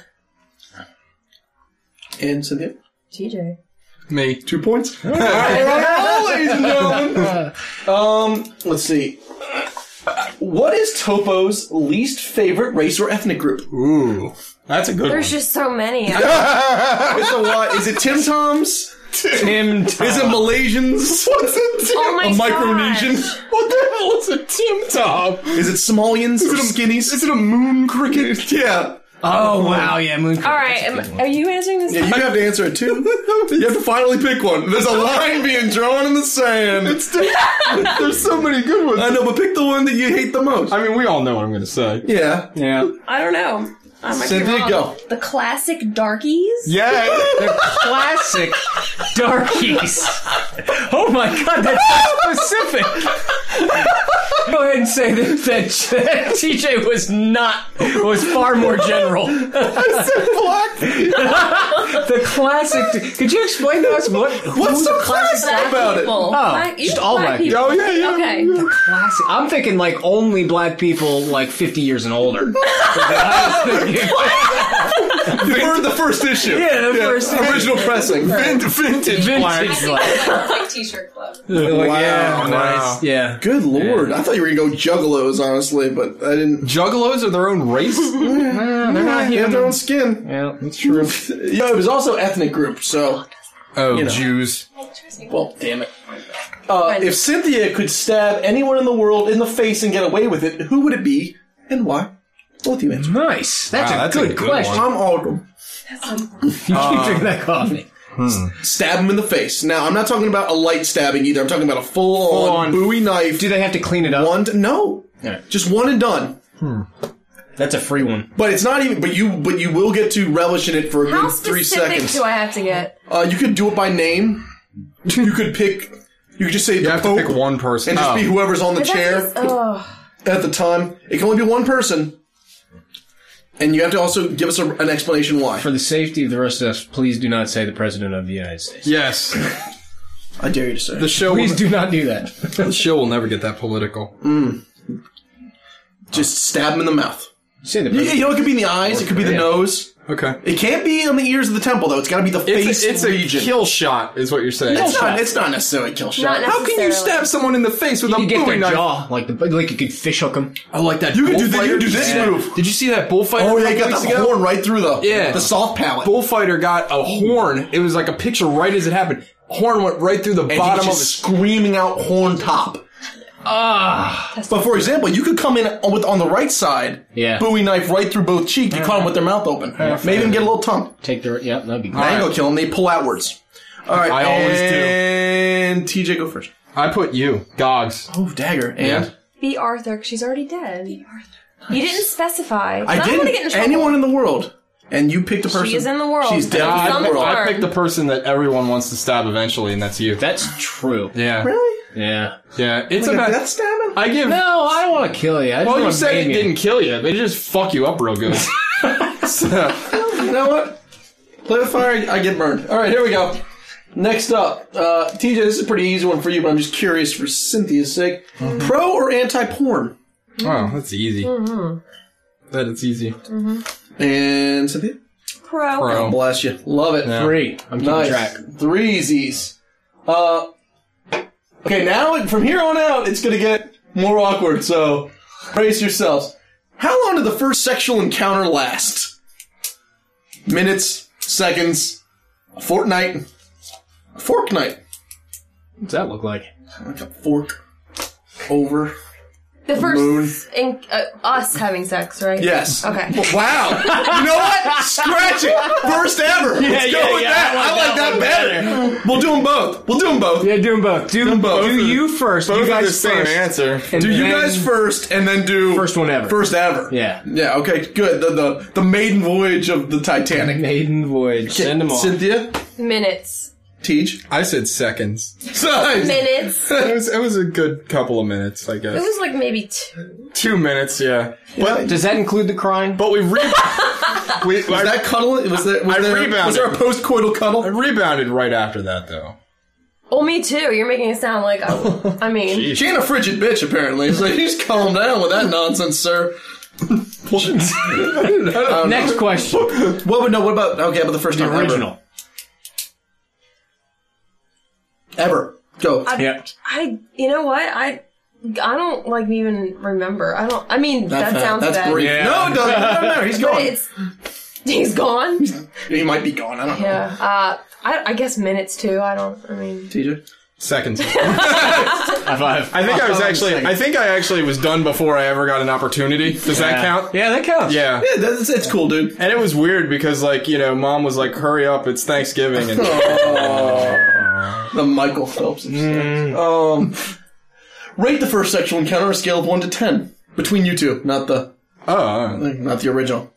And Cynthia? TJ. Me. 2 points. All right, ladies and gentlemen. Let's see. What is Topo's least favorite race or ethnic group? Ooh, that's a good There's one. just so many. Is it what? Is it Tim Toms? Tim. Is it Malaysians? What's it? Oh my a Micronesian? gosh. What the hell is a Tim Tom? Is it Somalians or Skinnies? Is it a moon cricket? Yeah. Oh, wow, yeah, Moon. All right. Are you answering this? Yeah, you have to answer it too. You have to finally pick one. There's a line being drawn in the sand. There's so many good ones. I know, but pick the one that you hate the most. I mean, we all know what I'm going to say. Yeah. Yeah. I don't know. I might be Cynthia, wrong. go. The classic darkies? Yeah. The classic darkies. Oh my god, that's so specific. Go ahead and say that TJ was far more general. The classic. Could you explain to us What's who's so the classic? classic about it? People. just all black people. Oh, yeah, yeah. Okay. Classic. I'm thinking like only black people like 50 years and older. The first issue. Yeah, the first original pressing. Vintage black. Vintage black. Like t-shirt club. Yeah, Wow. nice. Yeah. Good lord. I thought you were going to go juggalos, honestly, but I didn't. Juggalos are their own race? They're not They have their human. own skin. Yeah, that's true. Yeah, it was also ethnic group, so. Oh, You know. Jews. Well, damn it. If Cynthia could stab anyone in the world in the face and get away with it, who would it be and why? Both you answer. Nice. That's, Wow, a, that's a good good question. one. I'm Aldrum. You keep drinking that coffee. Stab him in the face. Now, I'm not talking about a light stabbing either. I'm talking about a full-on Bowie knife. Do they have to clean it up? No. Yeah. Just one and done. That's a free one. But it's not even. But you will get to relish in it for a How good 3 specific seconds. do I have to get? You could do it by name. You could pick. You could just say You the have to Pope pick one person. and just be whoever's on the chair Oh. at the time. It can only be one person, and you have to also give us an explanation why. For the safety of the rest of us, please do not say the President of the United States. Yes. I dare you to say. The show, Please will, do not do that. the show will never get that political. Just stab him in the mouth. Say the You President. know, it could be in the eyes. It could be the nose. Okay. It can't be on the ears of the temple, though. It's got to be the face It's a region. kill shot, is what you're saying. It's not necessarily a kill shot. Not How can you necessarily. stab someone in the face with You a could get Bowie their knife? jaw, like you could fish hook them. I like that. You could do bullfighter. this Yeah. move. Did you see that bullfighter? Oh, a yeah, you couple got weeks the ago? horn right through the soft palate. Bullfighter got a horn. It was like a picture right as it happened. Horn went right through the and bottom he's of just his. screaming out horn top. But for example, you could come in on the right side, Yeah. Bowie knife right through both cheek. You caught them with their mouth open. Maybe even get a little tongue. Take the, yeah, that'd be Now you great. go kill them. They pull outwards. All right, I always do. And TJ, go first. I put you, Gogs. Oh, dagger. And Yeah. Be Arthur, because she's already dead. You didn't specify. I don't want to get in didn't. trouble. Anyone in the world, and you picked a person. She is in the world. She's definitely in the Some world. are. I picked the person that everyone wants to stab eventually, and that's you. That's true. Yeah. Really? Yeah. Yeah. It's Like a about. death stabbing? I give. No, I don't want to kill you. I just Well, you wanna said maim it you. didn't kill you, but it just fuck you up real good. So, You know what? Play with fire, I get burned. All right, here we go. Next up, TJ, this is a pretty easy one for you, but I'm just curious for Cynthia's sake. Pro or anti-porn? wow, that's easy. That it's easy. And Cynthia? Pro. Pro. Bless you. Love it. Yeah. 3. I'm keeping Nice. track. Threesies. Okay, now from here on out, it's going to get more awkward, so brace yourselves. How long did the first sexual encounter last? Minutes, seconds, a fortnight, a fork night. What's that look like? Like a fork over. The Moon. first, us having sex, right? Yes. Okay. Wow. You know what? Scratch it. First ever. Let's go with that. I like that better. We'll do them both. Yeah, do them both. Do them both. Do you first. Both you are guys the same first. answer. And Do you then- guys first, and then do First one ever. First ever. Yeah. Yeah. Okay. Good. The maiden voyage of the Titanic. Maiden voyage. Send them off. Cynthia, Minutes. Teach. I said seconds. Size. Minutes. It was a good couple of minutes, I guess. It was like maybe 2. 2 minutes, yeah. But Does that include the crying? we Was that cuddling? Was there a post-coital cuddle? I rebounded right after that, though. Oh, me too. You're making it sound like I mean, She ain't a frigid bitch, apparently. So you just calm down with that nonsense, sir. Next question. What about the first time Original. ever? Go. Yeah. you know what? I don't like even remember. I mean, that sounds That's bad. brief. Yeah. No, it doesn't. It doesn't matter. He's But gone. he's gone. He might be gone. I don't know. Yeah. I guess minutes too. I mean. TJ. Seconds. High five. I think I actually was done before I ever got an opportunity. Does that count? Yeah, that counts. Yeah. Yeah, it's cool, dude. And it was weird because, Mom was like, hurry up, it's Thanksgiving. And The Michael Phelps. Rate the first sexual encounter on a scale of 1 to 10 between you two, not the original.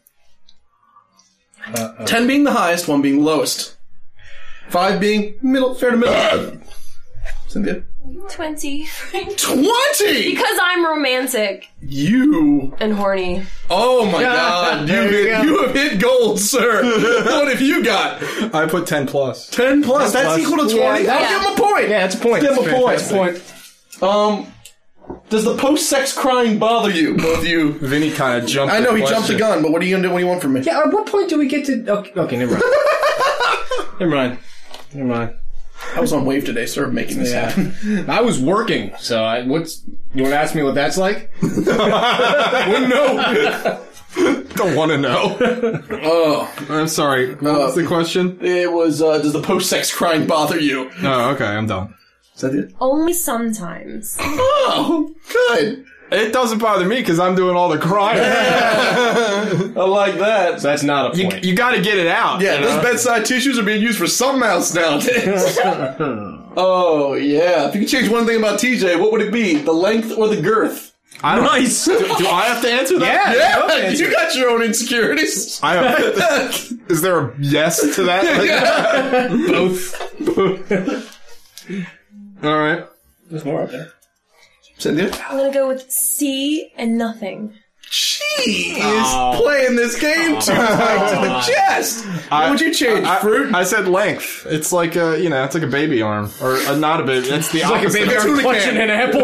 10 being the highest, 1 being lowest. 5 being fair to middle. Cynthia. 20. 20! Because I'm romantic You. and horny. Oh my god. You have hit gold, sir. What have you got? I put 10 plus. 10 plus. That's equal to 20. Yeah, I'll yeah. give him a point. Yeah, that's a point. Give him a point. Fantastic. Does the post-sex crying bother you, both of you? Vinny kind of jumped I know the he jumped the question. gun, but what are you gonna do? What do you want from me? Yeah, at what point do we get to... Okay, never mind. Never mind. I was on wave today, sir, making this happen. I was working, so you want to ask me what that's like? Wouldn't know. Don't want to know. Oh, I'm sorry. What was the question? it was. Does the post-sex crying bother you? Oh, okay, I'm done. Is that it? Only sometimes. Oh, good. It doesn't bother me because I'm doing all the crying. I like that. So that's not a point. You got to get it out. Yeah, you know? those bedside tissues are being used for something else nowadays. Oh yeah. If you could change one thing about TJ, what would it be? The length or the girth? I don't, nice. Do I have to answer that? Yeah, you got your own insecurities. I have. Is there a yes to that? Both. All right. There's more up there. Cynthia? I'm gonna go with C and nothing. She is playing this game too tight to the chest. What would you change? Fruit? I said length. It's like it's like a baby arm, or not a baby. It's the Like a opposite. baby arm tuna clutching can. an apple.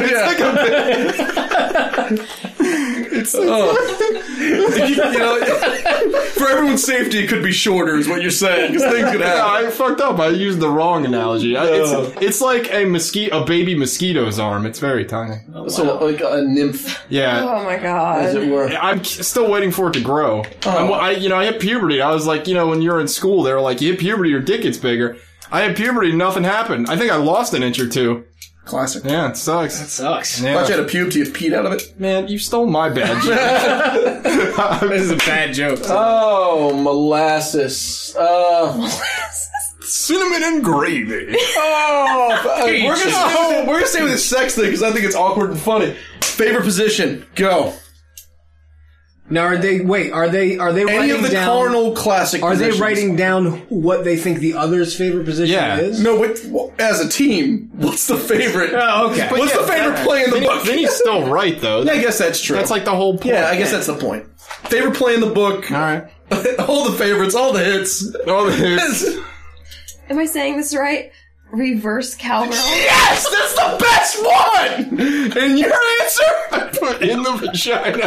For everyone's safety, it could be shorter, is what you're saying, because things could Yeah, happen. I fucked up. I used the wrong analogy. It's like a baby mosquito's arm. It's very tiny. So, like a nymph, Yeah. Oh my god. as it were. I'm still waiting for it to grow. I hit puberty. I was like, when you're in school, they were like, you hit puberty, your dick gets bigger. I had puberty, nothing happened. I think I lost an inch or two. Classic. Yeah, it sucks. Sucks. Yeah. Thought you had a pube till you peed out of it. Man, you stole my badge. This is a bad joke. Oh, molasses. Cinnamon and gravy. We're gonna stay with this sex thing because I think it's awkward and funny. Favorite position? Go. Now, are they Any writing of the down? Cardinal classic Are positions. they writing down what they think the other's favorite position Yeah. is? No, as a team, what's the favorite? Oh, okay. What's the favorite play in the book? Vinny's still right, though. Yeah, I guess that's true. That's like the whole point. Yeah, I guess that's the point. Favorite play in the book. All right. All the favorites, all the hits. All the hits. Am I saying this right? Reverse cowgirl. Yes, that's the best one! And your answer? I put in the vagina.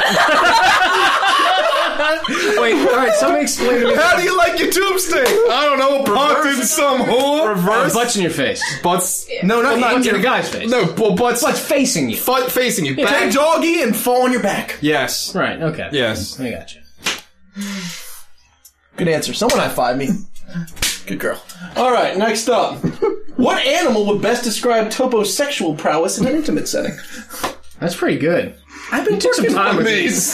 Wait, alright, somebody explain to me. How do you like your tube steak? I don't know, pumped in some whore. Reverse. Butts in your face. Butts. No, not Butts in your a guy's face. No, well, butts. Butts facing you. Foot facing you. Take Back. doggy and fall on your back. Yes. Right, okay. Yes. I got you. Good answer. Someone high-five me. Good girl. All right, next up. What animal would best describe toposexual prowess in an intimate setting? That's pretty good. I've been Took some working time on with these.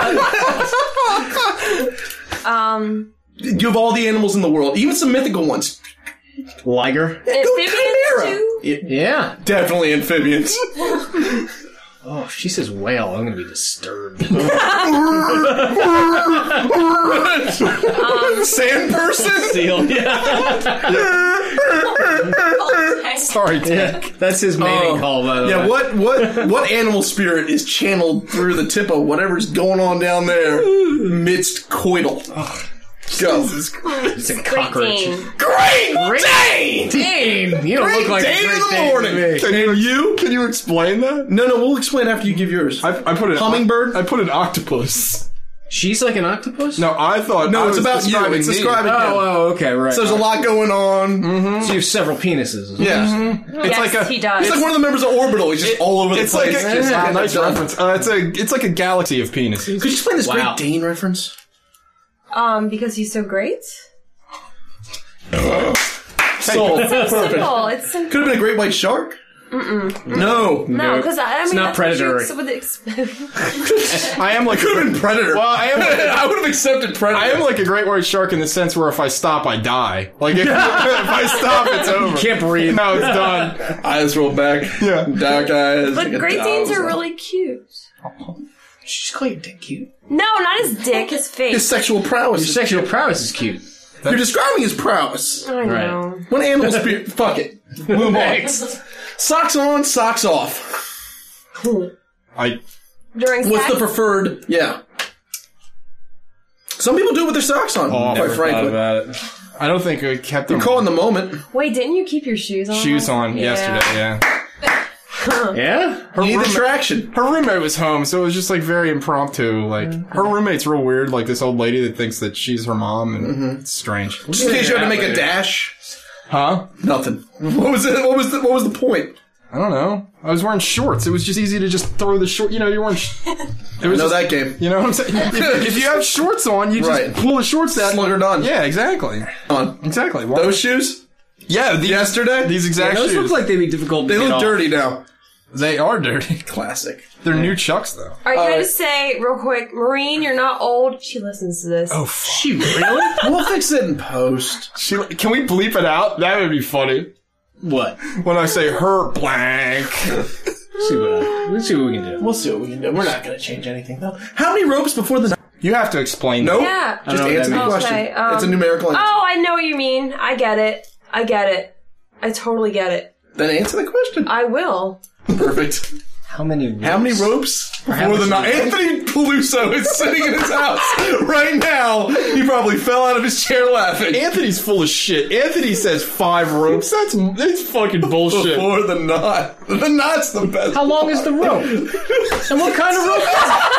You have all the animals in the world, even some mythical ones. Liger. Amphibians Chimera. too? Yeah. Definitely amphibians. Oh, if she says whale, I'm gonna be disturbed. Sand person? Seal. Yeah. Sorry, Dick. That's his mating call, by the way. Yeah, what animal spirit is channeled through the tip of whatever's going on down there midst coital? Go. It's a Great cockroach. Dane. Great Dane! Dane! You don't Great look like Dane a Great in the Dane morning. to me. Can you explain that? No, we'll explain after you give yours. I put an Hummingbird? I put an octopus. She's like an octopus? No, I thought. No, I it's was about you. describing It's me. describing him. Oh, okay, right. So there's a lot going on. So you have several penises. Yeah. It's Yes, like a. he does. It's like one of the members of Orbital. He's just all over the It's like place. a, Just nice done. reference. It's like a galaxy of penises. Could you explain this Wow. Great Dane reference? Because he's so great. Sold. Perfect. Simple. It's simple. Could have been a great white shark. No. No, because I mean, not that's what predatory. you- I am like. Could have been Predator. Well, I am. I would have accepted Predator. I am like a great white shark in the sense where if I stop, I die. Like if I stop, it's over. Can't breathe. No, it's done. Eyes rolled back. Yeah. Dark eyes. But like a Great Danes dog's are eye. really cute. She's call you dick cute. No, not his dick, his His face. sexual prowess. Your sexual prowess is cute. You're describing his prowess. I know. What animal spirit? Fuck it. Move on. Socks on, socks off. I. During What's sex, the preferred? Yeah. Some people do it with their socks on, quite frankly. about it. I don't think I kept them. Call in the moment. wait, didn't you keep your shoes on? shoes on Yeah. yesterday. Yeah. Yeah? You need the traction. Her roommate was home, so it was just like very impromptu. Like her roommate's real weird. Like this old lady that thinks that she's her mom, and it's strange. Just in case you had to make a dash. Huh? Nothing. What was it? What was the point? I don't know. I was wearing shorts. It was just easy to just throw the short. You know, you weren't. It was Know just, that game. You know what I'm saying? If you have shorts on, you just Right. pull the shorts down. Slugger done. Yeah, exactly. On. Exactly. Those shoes? Yeah, Yesterday? these exact Those shoes. look like they'd be difficult to They get look off. dirty now. They are dirty. Classic. They're new Chucks, though. Alright, can I just say real quick, Maureen, you're not old. She listens to this. Oh, She really? We'll fix it in post. can we bleep it out? That would be funny. What? When I say her blank. Let's see what we can do. We'll see what we can do. We're not going to change anything, though. How many ropes before the night? You have to explain. Nope. Yeah. Just know what answer that the means. question. Okay, It's a numerical answer. Oh, I know what you mean. I get it. I totally get it. Then answer the question. I will. Perfect. How many? How many ropes before the night? Anthony Peluso is sitting in his house right now. He probably fell out of his chair laughing. Anthony's full of shit. Anthony says 5 ropes. That's fucking bullshit. Before the knot. The knot's the best. How long is the rope? And what kind of rope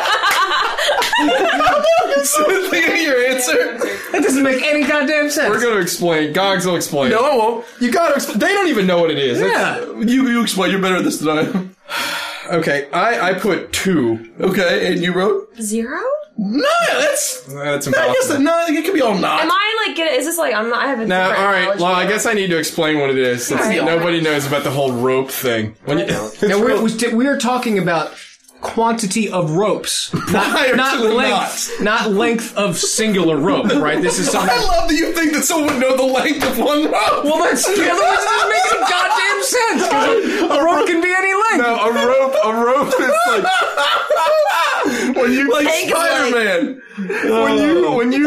is Think of your answer. it? That doesn't make any goddamn sense. We're going to explain. Gogs will explain. No, I won't. You got to explain. They don't even know what it is. Yeah. You explain. You're better at this than I am. Okay, I put 2. Okay, and you wrote? 0? No, that's That's I guess impossible. no, it could be all not. Am I like? Is this like? I'm not. I haven't. No, all right. Well, I guess I need to explain what it is, since Alright. nobody knows about the whole rope thing. When you, Now we are talking about quantity of ropes, Prior not to the length, not length of singular rope. Right? This is something. I love that you think that someone would know the length of one rope. Well, that's otherwise it doesn't make any goddamn sense. 'Cause a rope can be any length. no, a rope is like when you Like Tank is Spider-Man. when you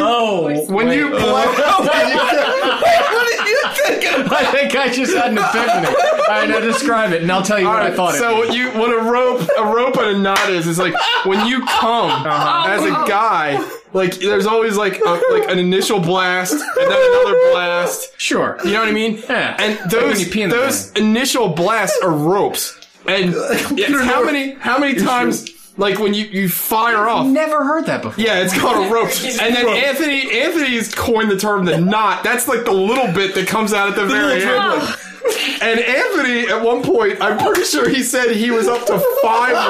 What did you think of? I think I just had an epiphany. All right, now describe it, and I'll tell you what I thought it so was. what a rope and a knot is like when you come as a guy, like there's always like an initial blast and then another blast. Sure. You know what I mean? Yeah. And Like when you pee in the those initial blasts are ropes. And how many times like when you fire off? Never heard that before. Yeah, it's called a rope. And then Anthony's coined the term the knot. That's like the little bit that comes out at the very end. And Anthony, at one point, I'm pretty sure he said he was up to 5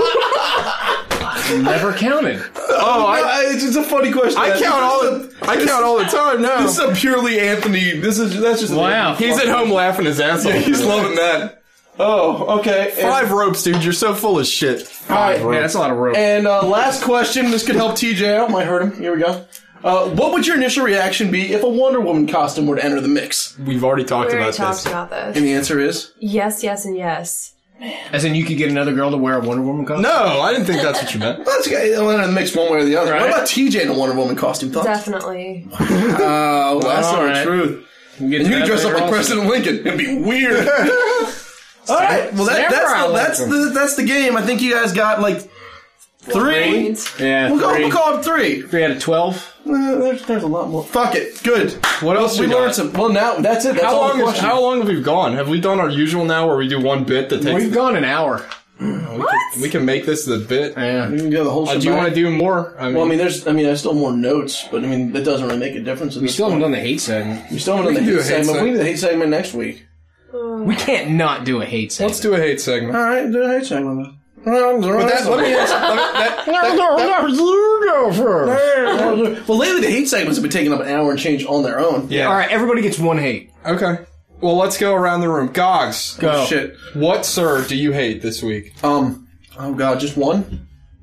ropes. Never counted. Oh, It's just a funny question. I count all the time now. This is a purely Anthony. That's just Wow. He's at home laughing his ass off. He's loving that. Oh, okay. 5 ropes, dude. You're so full of shit. 5 Yeah, ropes. that's a lot of rope. And last question. This could help TJ out. Might hurt him. Here we go. What would your initial reaction be if a Wonder Woman costume were to enter the mix? We've already talked We already about talked this. about this. And the answer is? Yes, yes, and yes. As in, you could get another girl to wear a Wonder Woman costume? No, I didn't think that's what you meant. Let's it'll enter the mix one way or the other. Right. What about TJ in a Wonder Woman costume? Thoughts? Definitely. Oh, that's all not the right. truth. You And you can dress up like President Lincoln. It'd be weird. All right. Well, that's the game. I think you guys got like 3. Yeah, We'll call it 3. 3 out of 12. There's a lot more. Fuck it. Good. What else We we learned got? some. Well, now that's it. That's all the questions. How long have we gone? Have we done our usual now where we do one bit that takes... We've gone an hour. We can make this the bit. Yeah. We can go the whole shit Do you back. want to do more? Well, there's still more notes, but that doesn't really make a difference. We still haven't done the hate segment. We still haven't done the do hate a hate segment. We can do the hate segment next week. We can't not do a hate segment. Let's do a hate segment. All right, do a hate segment. Then. But let me ask... You go first. Well, lately the hate segments have been taking up an hour and change on their own. Yeah. All right, everybody gets one hate. Okay. Well, let's go around the room. Gogs, Go. Shit. what, sir, do you hate this week? Oh god, just one?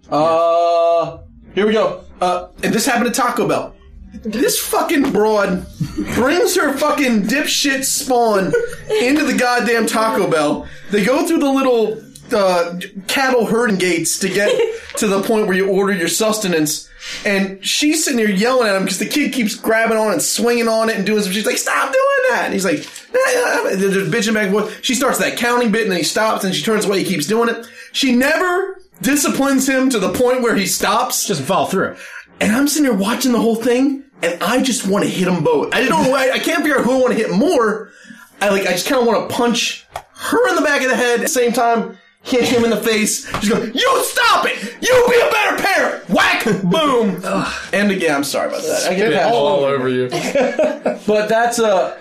Here we go. And this happened at Taco Bell. This fucking broad brings her fucking dipshit spawn into the goddamn Taco Bell. They go through the little cattle herding gates to get to the point where you order your sustenance. And she's sitting there yelling at him because the kid keeps grabbing on and swinging on it and doing some. She's like, "Stop doing that!" And he's like, "Nah." And they're bitching back and forth. She starts that counting bit and then he stops and she turns away. He keeps doing it. She never disciplines him to the point where he stops. Doesn't follow through. And I'm sitting there watching the whole thing, and I just want to hit them both. I don't know why. I can't figure out who I want to hit more. I just kind of want to punch her in the back of the head at the same time. Hit him in the face. Just go, "You stop it! You be a better parent!" Whack! Boom! And again, I'm sorry about that. I get that. All over you. But that's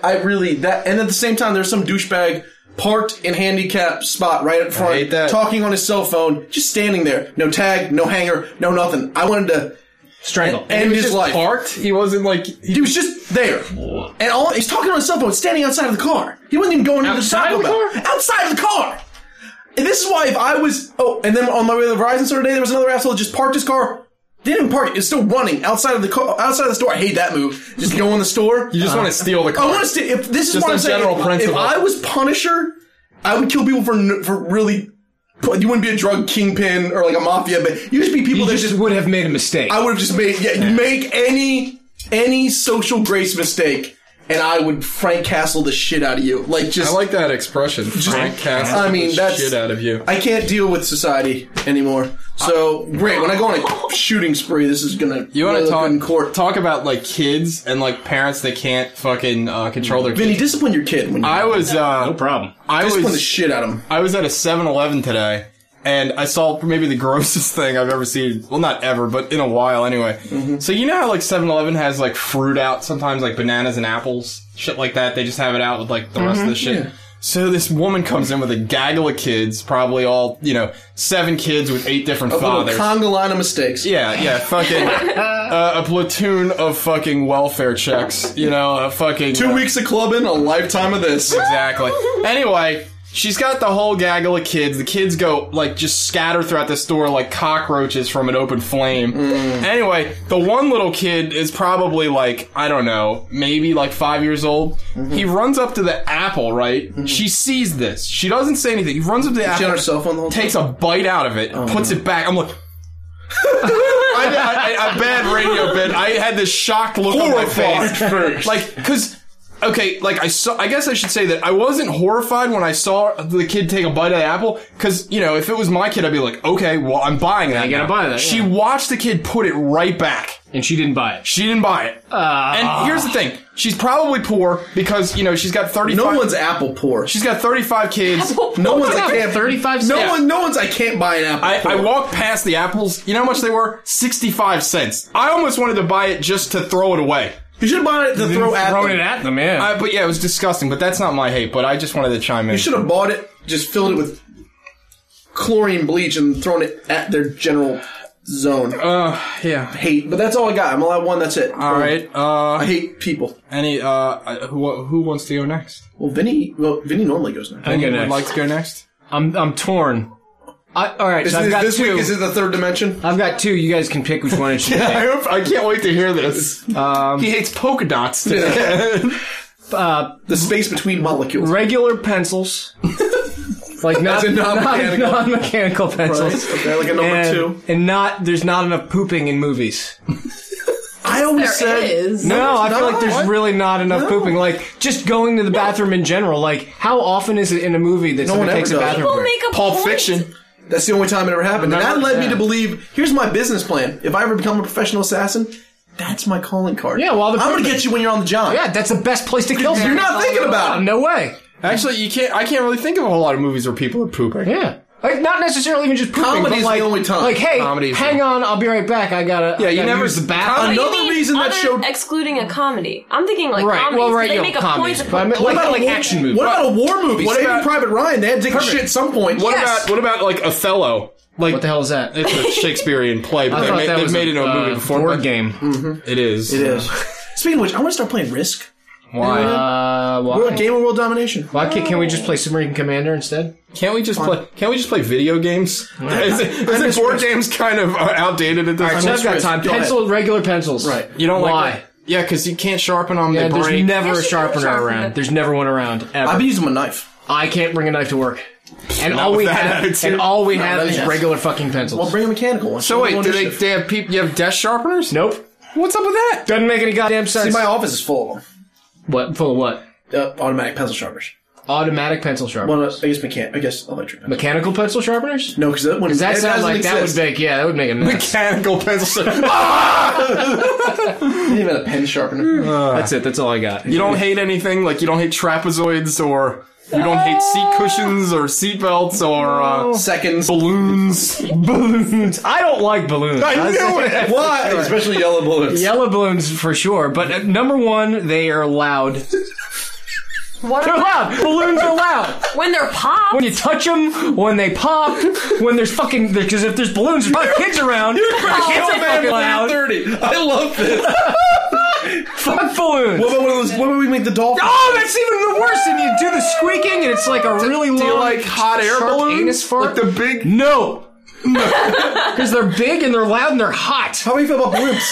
and at the same time, there's some douchebag parked in handicap spot right up front, hate that. talking on his cell phone, just standing there. No tag, no hanger, no nothing. I wanted to Strangle. end his life. Parked? He wasn't like... He was just there. And he's talking on his cell phone, standing outside of the car. He wasn't even going into the Outside Taco of the Bell. car? Outside of the car! And this is why if I was... Oh, and then on my way to the Verizon store today, there was another asshole that just parked his car. They didn't park it. It's still running outside of the car, outside of the store. I hate that move. Just go in the store. You just want to steal the car. I want to stay... If this is Just what a I'm saying. general If principle. I was Punisher, I would kill people for really... You wouldn't be a drug kingpin or like a mafia, but you just be people You that just would have made a mistake. I would have just made, make any social grace mistake, and I would Frank Castle the shit out of you. Like, just, I like that expression. Frank Castle. I mean, that's shit out of you. I can't deal with society anymore. So, great. When I go on a shooting spree, this is gonna You want really to look good in court. talk about like kids and like parents that can't fucking control their Vinny, kids? discipline your kid when you I was no problem. discipline the shit out of him. I was at a 7-Eleven today, and I saw maybe the grossest thing I've ever seen. Well, not ever, but in a while anyway. Mm-hmm. So you know how like 7-Eleven has like fruit out sometimes, like bananas and apples, shit like that. They just have it out with like the rest of the shit. Yeah. So this woman comes in with a gaggle of kids, probably all, 7 kids with 8 different A little fathers. conga line of mistakes. Yeah, fucking a platoon of fucking welfare checks. A fucking 2 weeks of clubbing, a lifetime of this. Exactly. Anyway, she's got the whole gaggle of kids. The kids go, just scatter throughout the store like cockroaches from an open flame. Anyway, the one little kid is probably I don't know, maybe 5 years old. He runs up to the apple, right? She sees this. She doesn't say anything. He runs up to the apple. She on her cell phone the whole time? Takes a bite out of it, puts it back. I'm like... I bad radio bit. I had this shocked look on my face. Because... Okay, I guess I should say that I wasn't horrified when I saw the kid take a bite of the apple, because, if it was my kid, I'd be like, okay, well, I'm buying that. I gotta buy that. She watched the kid put it right back. And she didn't buy it. She didn't buy it. And here's the thing. She's probably poor because, she's got 35... No one's apple poor. She's got 35 kids. No one's I can't... 35 cents. No one's I can't buy an apple poor. I walked past the apples. You know how much they were? 65 cents. I almost wanted to buy it just to throw it away. You should have bought it to throw at them. Throwing it at them, yeah. But yeah, it was disgusting, but that's not my hate, but I just wanted to chime in. You should have bought it, just filled it with chlorine bleach and thrown it at their general zone. Yeah. Hate. But that's all I got. I'm allowed one, that's it. Alright, I hate people. Who wants to go next? Well, Vinny normally goes next. I go Would next. like to go next? I'm torn. Alright, so I've got this 2. week, is it the third dimension? I've got 2. You guys can pick which one it should I can't wait to hear this. He hates polka dots. The space between molecules. Regular pencils. Not non-mechanical. non-mechanical pencils. Right. Okay, like a number 2. And there's not enough pooping in movies. I always said... is. No, I feel like there's What? really not enough pooping. Just going to the bathroom in general. How often is it in a movie that someone one takes a ever does. bathroom People break? make a Pulp point. Fiction. That's the only time it ever happened. And that led me to believe, here's my business plan. If I ever become a professional assassin, that's my calling card. Yeah, well, I'm going to get you when you're on the job. Yeah, that's the best place to kill You're not thinking about it. No way. Actually, I can't really think of a whole lot of movies where people are pooping. Yeah. Not necessarily even just pooping, Comedy's but the only time. hey, Comedy's hang on, I'll be right back. I gotta never use the bathroom. What do you Another mean reason that other showed- excluding a comedy. I'm thinking Right, comedies. well, right, They you make know, a comedies. point. But I mean, like action movies. What about a war movie? What Saving about- Private Ryan? They had to take a shit at some point. What Yes. about Othello? What the hell is that? It's a Shakespearean play, but I thought that they've was made it into a movie before. board but game. It is. It is. Speaking of which, I want to start playing Risk. Why? Why? Game of World Domination. Why can we just play Submarine Commander instead? Can't we just play video games? Isn't board games kind of outdated at this Alright, so point? I've got time. Go ahead. Regular pencils. Right. You don't Why? like Yeah, because you can't sharpen them. Yeah, They there's break. never a Yes, you can sharpener sharpen around. it. There's never one around, ever. I've been using my knife. I can't bring a knife to work. And Not all with we that have attitude. is yes. regular fucking pencils. Well, bring a mechanical one. So wait, Go do initiative. they have people? You have desk sharpeners? Nope. What's up with that? Doesn't make any goddamn sense. See, my office is full of What? Full of what? them. Automatic pencil sharpeners. Automatic pencil sharpeners. Well, I guess electric pencil. Mechanical pencil sharpeners? No, because that one. That it sounds doesn't like that would exist. make that would make a mess. Mechanical pencil. You even a pen sharpener. That's it. That's all I got. You don't hate anything? Like, you don't hate trapezoids, or you don't hate seat cushions, or seat belts, or Seconds. balloons? balloons. I don't like balloons. I knew it! Why? Especially yellow bullets. Yellow balloons for sure, but number one, they are loud. What They're about loud. Balloons are loud. when they're popped? When you touch them, when they pop, when there's fucking because if there's balloons, there's probably kids around. Kids are fucking loud. 30. I love this. Fuck balloons. What about one of those? What about we make the dolphin? Oh, that's even worse. And you do the squeaking, and it's like a really long. Do you like hot air sharp balloons? Anus fart? Like the big... No. Because they're big and they're loud and they're hot. How do you feel about blimps?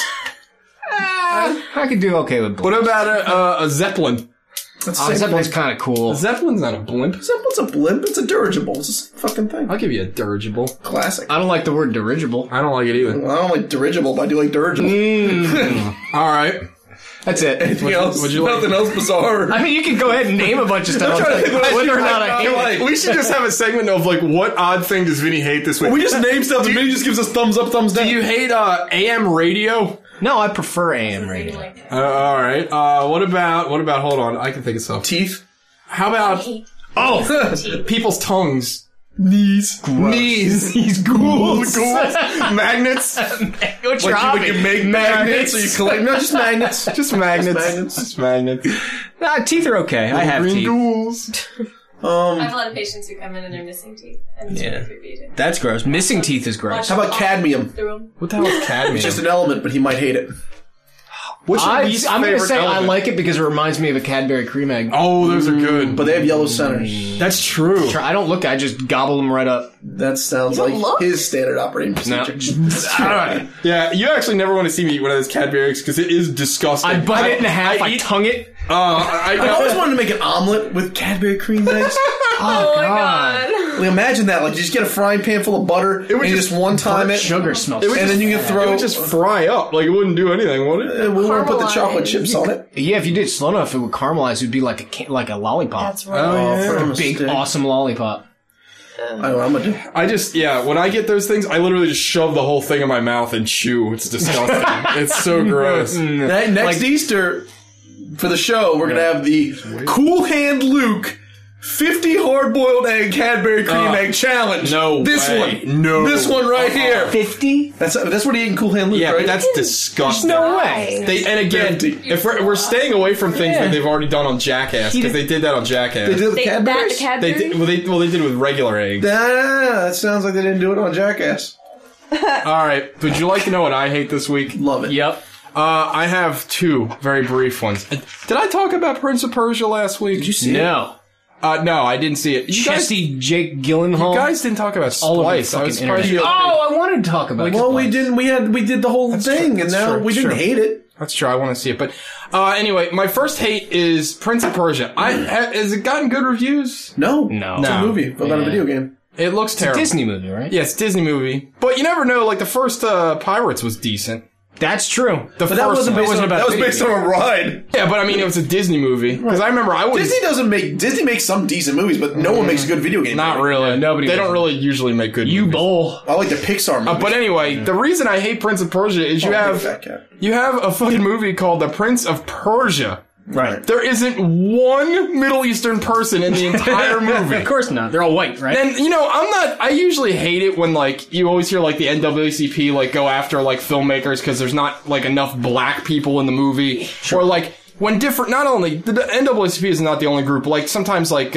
I could do okay with balloons. What about a Zeppelin? That's Oh, the same Zeppelin's thing. kind of cool. Zeppelin's not a blimp. Zeppelin's a blimp. It's a dirigible. It's the same fucking thing. I'll give you a dirigible. Classic. I don't like the word dirigible. I don't like it either. Well, I don't like dirigible, but I do like dirigible. All right. That's it. Anything else? would you like? Nothing else bizarre. I mean, you can go ahead and name a bunch of stuff. trying to think what I Whether or should not I hate it. We should just have a segment of, like, what odd thing does Vinny hate this week? We just name stuff and Vinny just gives us thumbs up, thumbs down. Do you hate AM radio? No, I prefer AM radio. All right. What about? Hold on, I can think of something. teeth? How about people's tongues? Knees. He's ghouls. Magnets. What's your Like hobby? you make magnets or you collect? No, just magnets. Just magnets. magnets. Just magnets. Nah, teeth are okay. I have Green teeth. ghouls. I have a lot of patients who come in and they're missing teeth, and it's really creepy too. That's gross. Missing teeth is gross. How about cadmium? Through 'em. What the hell is cadmium? It's just an element, but he might hate it. What's your least I'm going to favorite say I element? like it because it reminds me of a Cadbury cream egg. Oh, those are good. But they have yellow centers. That's true. I don't look. I just gobble them right up. That sounds You like don't look? his standard operating No. procedure. Yeah, you actually never want to see me eat one of those Cadbury eggs because it is disgusting. I bite it in half. I eat- tongue it. I always wanted to make an omelet with Cadbury cream eggs. Oh my god. Like, imagine that. Like, you just get a frying pan full of butter, and you just one time it, Sugar smells. and then you can It throw. would just fry up. Like, it wouldn't do anything, would it? We want to put the chocolate Caramelize. chips on it. Yeah, if you did it slow enough, it would caramelize. It would be like a lollipop. That's right. Oh, Put it on a Big, stick. awesome lollipop. I don't know what I'm gonna do. I just, when I get those things, I literally just shove the whole thing in my mouth and chew. It's disgusting. It's so gross. Next Easter, for the show, we're gonna have the Cool Hand Luke 50 hard-boiled egg Cadbury cream egg challenge. no this way. one. No. This one right here. 50? That's what he ate in Cool Hand Luke, Yeah, right? but that's disgusting. No way. And again, if we're staying away from things that they've already done on Jackass, because they did that on Jackass. They did it with That Cadbury's? the Cadbury? They did it with regular eggs. That sounds like they didn't do it on Jackass. All right, would you like to know what I hate this week? Love it. Yep. I have two very brief ones. Did I talk about Prince of Persia last week? Did you see No. No, I didn't see it. You guys, Chesty Jake Gyllenhaal. you guys didn't talk about all over the Splice. I was fucking surprised internet. you. Oh, I wanted to talk about it. Well, we didn't. We did the whole thing, and That's now true. we That's didn't true. hate it. That's true. I want to see it, but anyway, my first hate is Prince of Persia. Has it gotten good reviews? No, No. it's a No. movie about a video game. It looks terrible. Disney movie, right? Yeah, it's a Disney movie, but you never know. Like the first Pirates was decent. That's true. The But that first wasn't one. based on about that was video based on a ride. Yeah, but I mean, it was a Disney movie because I remember I was Disney makes some decent movies, but no one makes a good video game. not movie. really. nobody They don't does. really usually make good. You movies. bowl. I like the Pixar movies. But anyway, the reason I hate Prince of Persia is you have a fucking movie called The Prince of Persia. Right. There isn't one Middle Eastern person in the entire movie. Of course not. They're all white, right? And, I usually hate it when, like, you always hear, like, the NAACP, like, go after, like, filmmakers because there's not, like, enough black people in the movie. Sure. Or, like, when not only, the NAACP is not the only group, like, sometimes, like,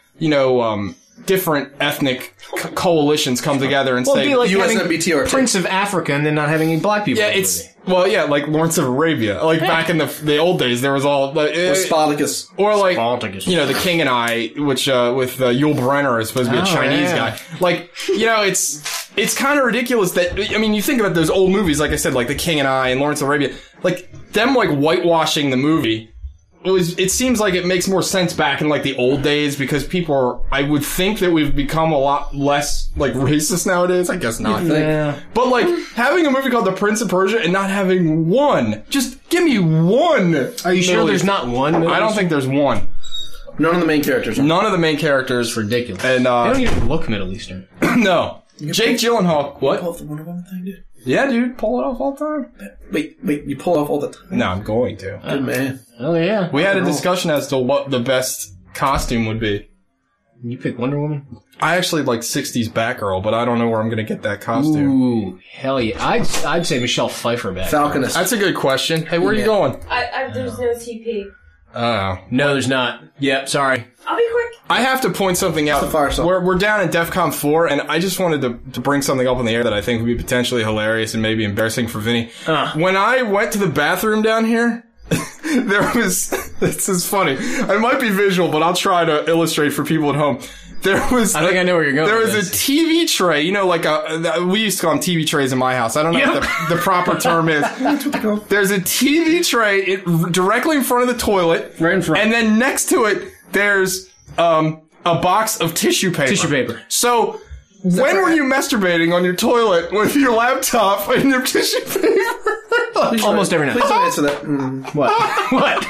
different ethnic coalitions come together and well, say, it'd be like having USNBTRT. Prince of Africa and then not having any black people. yeah, in the it's, movie. well, yeah, like Lawrence of Arabia. Like, back in the old days, there was all, Spartacus. or like, Spartacus. The King and I, which, with Yul Brynner is supposed to be a Oh, Chinese yeah. guy. Like, it's kind of ridiculous that, you think about those old movies, like I said, like The King and I and Lawrence of Arabia, like, them, like, whitewashing the movie. It seems like it makes more sense back in, like, the old days because I would think that we've become a lot less, like, racist nowadays. I guess not. Yeah. But, like, having a movie called The Prince of Persia and not having one. Just give me one. Are you sure Middle there's East- not one? I don't think there's one. None of the main characters. None of the main characters. ridiculous. And, They don't even look Middle Eastern. no. Jake Gyllenhaal. What? Pull off the Wonder Woman thing, dude. Yeah, dude. Pull it off all the time. Wait, you pull off all the time. No, I'm going to. Good man. Oh yeah. We had a discussion as to what the best costume would be. You pick Wonder Woman. I actually like 60s Batgirl, but I don't know where I'm going to get that costume. Ooh, hell yeah! I'd say Michelle Pfeiffer back. Falconist. That's a good question. Hey, where are you going? There's no TP. Oh. No, there's not. Yep, sorry. I'll be quick. I have to point something out. the fire song. We're down at DEF CON 4, and I just wanted to bring something up in the air that I think would be potentially hilarious and maybe embarrassing for Vinny. When I went to the bathroom down here, there was... This is funny. It might be visual, but I'll try to illustrate for people at home. There was... I think I know where you're going. There with was a this. TV tray, we used to call them TV trays in my house. I don't know what the proper term is. There's a TV tray directly in front of the toilet. Right in front. And then next to it, there's a box of tissue paper. Tissue paper. So, when were you masturbating on your toilet with your laptop and your tissue paper? Almost every night. Please don't answer that. What? What?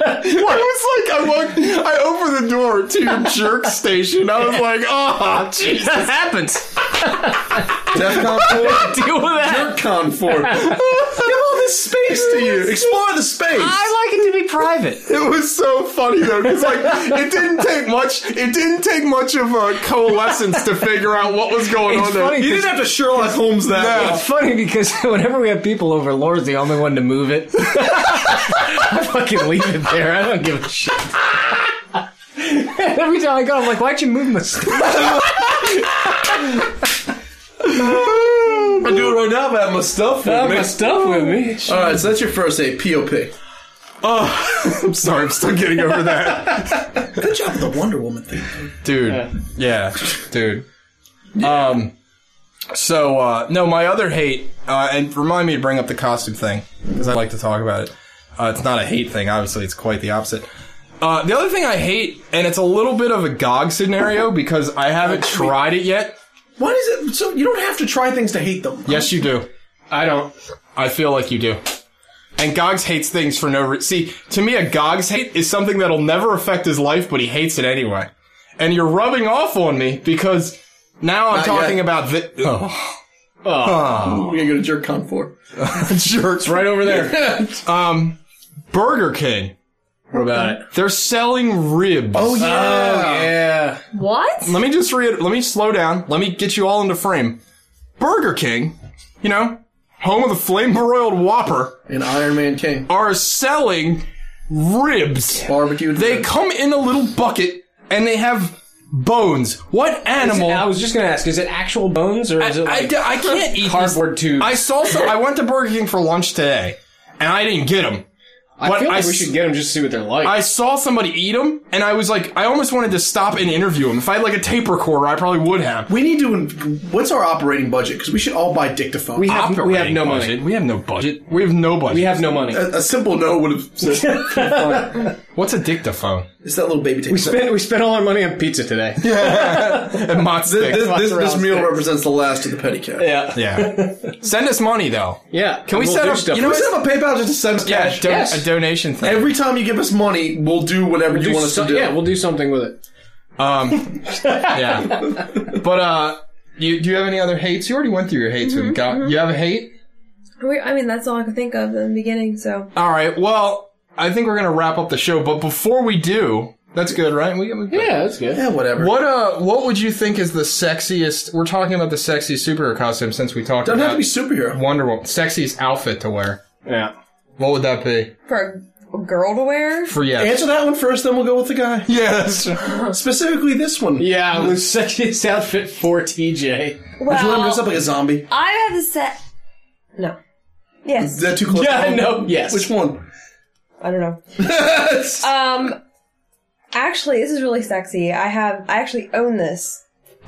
It was like, I opened the door to your jerk station. I was like, oh, Jesus. That happens. DEFCON 4. Deal with that. DEFCON 4. Give all this space to you. Explore the space. I like it to be private. It was so funny though, because like it didn't take much of a coalescence to figure out what was going It's on there. funny You didn't have to Sherlock Holmes that. No. It's funny because whenever we have people over, Laura's the only one to move it. I fucking leave it there. I don't give a shit. Every time I go, I'm like, why'd you move my stuff? I do it right now, but I have my stuff with I have me. my stuff with me. Alright, so that's your first A, POP. Oh, I'm sorry. I'm still getting over that. Good job with the Wonder Woman thing. Dude. Yeah, dude. No, my other hate, and remind me to bring up the costume thing, because I like to talk about it. It's not a hate thing, obviously, it's quite the opposite. The other thing I hate, and it's a little bit of a GOG scenario, because I haven't tried it yet. Why is it so? You don't have to try things to hate them. Yes, you do. I don't. I feel like you do. And Gogs hates things for no reason. See, to me, a Gogs hate is something that'll never affect his life, but he hates it anyway. And you're rubbing off on me, because now I'm Not talking yet. about We're gonna go to JerkCon 4. jerks Right over there. Burger King. What about it? They're selling ribs. Oh yeah. Oh, yeah. What? Let me just let me slow down. Let me get you all into frame. Burger King, you know, home of the flame broiled Whopper, And Iron Man King. are selling ribs. Barbecued. They ribs. come in a little bucket and they have bones. What animal? I was just gonna ask, is it actual bones or is it like I can't eat cardboard these. tubes? I went to Burger King for lunch today and I didn't get them. I feel like we should get them just to see what they're like. I saw somebody eat them, and I was like, I almost wanted to stop and interview him. If I had like a tape recorder, I probably would have. We need to. What's our operating budget? Because we should all buy dictaphone. We have no Operating money. budget. We have no budget. We have no budget. We have no money. a simple no would have said. What's a dictaphone? It's that little baby tape. We spent all our money on pizza today. And Mott sticks. This meal represents the last of the petty cash. Yeah. Yeah. Send us money though. Yeah. Can we We'll set do up? stuff. You know Can we what? set up a PayPal just to send us Yeah, cash? Yes. a donation thing. Every time you give us money, we'll do whatever you want us to do. Yeah, we'll do something with it. Yeah. But do you have any other hates? You already went through your hates. You have a hate? I mean, that's all I could think of in the beginning, so. All right. Well, I think we're gonna wrap up the show. But before we do, that's good, right? We Yeah, that's good. Yeah, whatever. What would you think is the sexiest? We're talking about the sexiest superhero costume since we talked Doesn't about have to be superhero. Wonder Woman. Sexiest outfit to wear. Yeah. What would that be? For a girl to wear? For Answer that one first, then we'll go with the guy. Yes. Specifically this one. Yeah, it was sexiest outfit for TJ. Did you let him dress up like a zombie? I have to set. No. Yes. Is that too close? Yeah, to home? no, yes. Which one? I don't know. Actually, this is really sexy. I actually own this.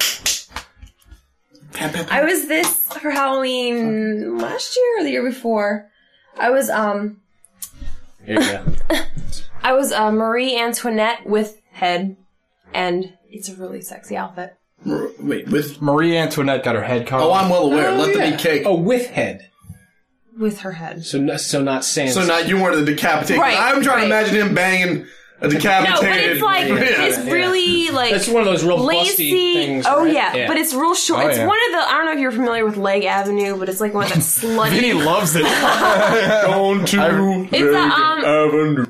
I was this for Halloween last year or the year before. I was, Here you go. I was Marie Antoinette with head, and it's a really sexy outfit. Wait, with... Marie Antoinette got her head cut Oh, off. I'm well aware. Let them eat cake. Oh, with head. With her head. So not sans. So now you wanted the decapitated. Right, I'm trying to right. imagine him banging a No, decapitated... but it's like, it's really like... That's one of those real lacy. busty things. Oh right? yeah, but it's real short. Oh, it's yeah. one of the. I don't know if you're familiar with Leg Avenue, but it's like one of that slutty. Vinny loves it. Down to It's a Avenue.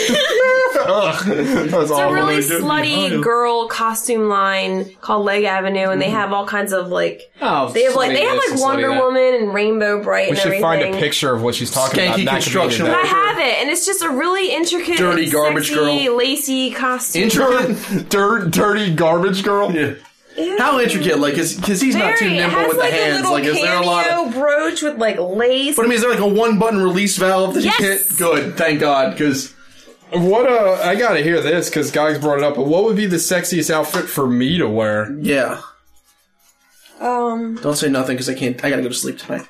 It's a really slutty girl costume line called Leg Avenue, and they have all kinds of like. Oh, They have like slutty this, Wonder slutty that. Woman and Rainbow Bright We and should everything. find a picture of what she's talking about. Skanky That could be construction in I there. have it, and it's just a really intricate, Dirty and garbage sexy, girl. lacy costume. Intricate? Dirty garbage girl. Yeah. How intricate? Like, because he's not too Very. It nimble has with the like a hands. little Like, is there a lot of... cameo brooch with like lace. But I mean, is there like a one-button release valve that Yes! you hit? Good, thank God, because... What I gotta hear this because Gogs brought it up. But what would be the sexiest outfit for me to wear? Yeah. Um. Don't say nothing, because I can't... I gotta go to sleep tonight.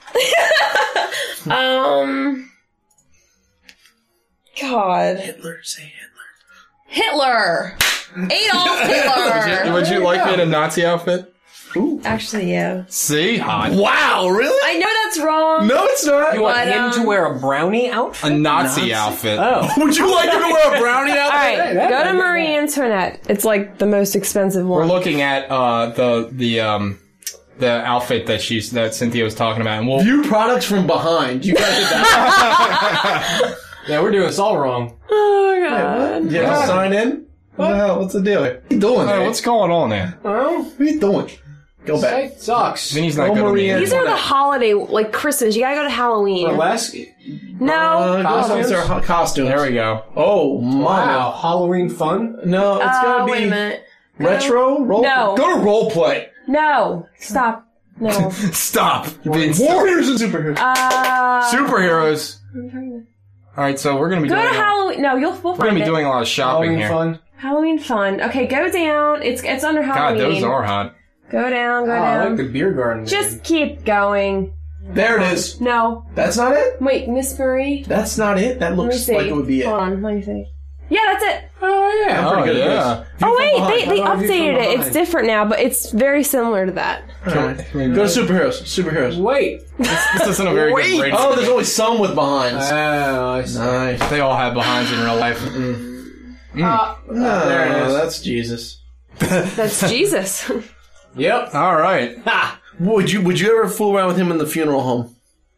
God. Hitler, say Hitler. Hitler. Adolf Hitler. Would you like me in a Nazi outfit? Actually, yeah. See, hot. Wow, really? I know that's wrong. No, it's not. You want But, him to wear a brownie outfit? A Nazi outfit. Oh. Would you like him to wear a brownie outfit? All right, go to Marie Antoinette. It's like the most expensive We're one. looking at the outfit that Cynthia was talking about, and we'll View products from behind. You guys did that. Yeah, we're doing this all wrong. Oh god. You have to sign in? What the hell? What's the deal? What are you doing? Hey, what's going on there? What are you doing? Go back. That sucks. Vinny's not good at Marie names. These are the holiday, like Christmas. You gotta go to Halloween. Burlesque? No. Costumes are costumes. There we go. Oh, my. Wow. Halloween fun? No, it's gotta Wait a be minute. retro role. No. Go to role play. No. Stop. No. Stop. Vince. Warriors and superheroes. Superheroes. All right, so we're gonna be Go doing. to Halloween. No, we'll We're gonna find be it. doing a lot of shopping Halloween here. fun? Halloween fun. Okay, go down. It's under God, Halloween. those are hot. Go down. Go Oh, I down. like the beer garden. Just keep going. There it is. No. That's not it? Wait, Miss Marie. That's not it? That Let me looks see. like it would be it. Hold on. Let me see. Yeah, that's it. Oh, yeah. Oh, Pretty good at yeah. this. Oh wait, behind. they How do I view from updated it. It's behind? different now, but it's very similar to that. Alright. Go to superheroes. Superheroes. Wait. This isn't a very good rating. Oh, there's only some with behinds. Oh, I see. Nice. They all have behinds in real life. There it is. That's Jesus. That's Jesus. Yep. All right. Ha! Would you ever fool around with him in the funeral home?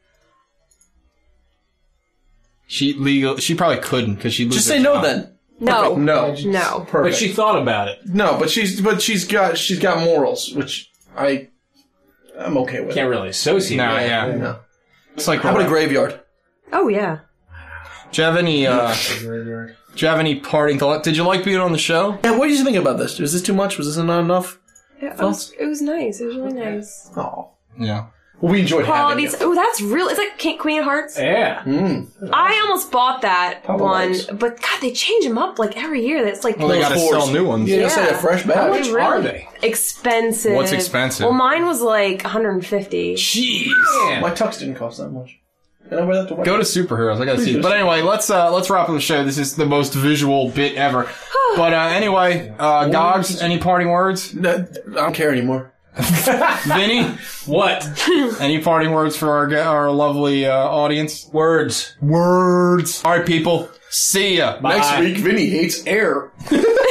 She probably couldn't because she Just say no then. No. No. No. But Perfect. she thought about it. No, but she's got morals, which I'm okay with. Can't really associate No, it. yeah. No. It's like. How about a graveyard? Oh yeah. Do you have any? Do you have any parting thought? Did you like being on the show? Yeah, what did you think about this? Was this too much? Was this not enough? It was nice. It was really nice. Oh. Yeah. Well, we enjoyed Qualities. having Oh, that's real. It's like Queen of Hearts. Yeah. I almost bought that Papa one, likes. but God, they change them up like every year. That's like Well, they got to fours. sell new ones. you. Yeah, say a fresh How batch. much really are they? expensive. What's expensive? Well, mine was like 150. Jeez. Yeah. My tux didn't cost that much. And I wear that to work. Go to superheroes. I gotta see. do. But anyway, let's wrap up the show. This is the most visual bit ever. But anyway, Gogs, any parting words? No, I don't care anymore. Vinny, What? any parting words for our lovely audience? Words. All right, people. See ya. Next week, Vinny hates air.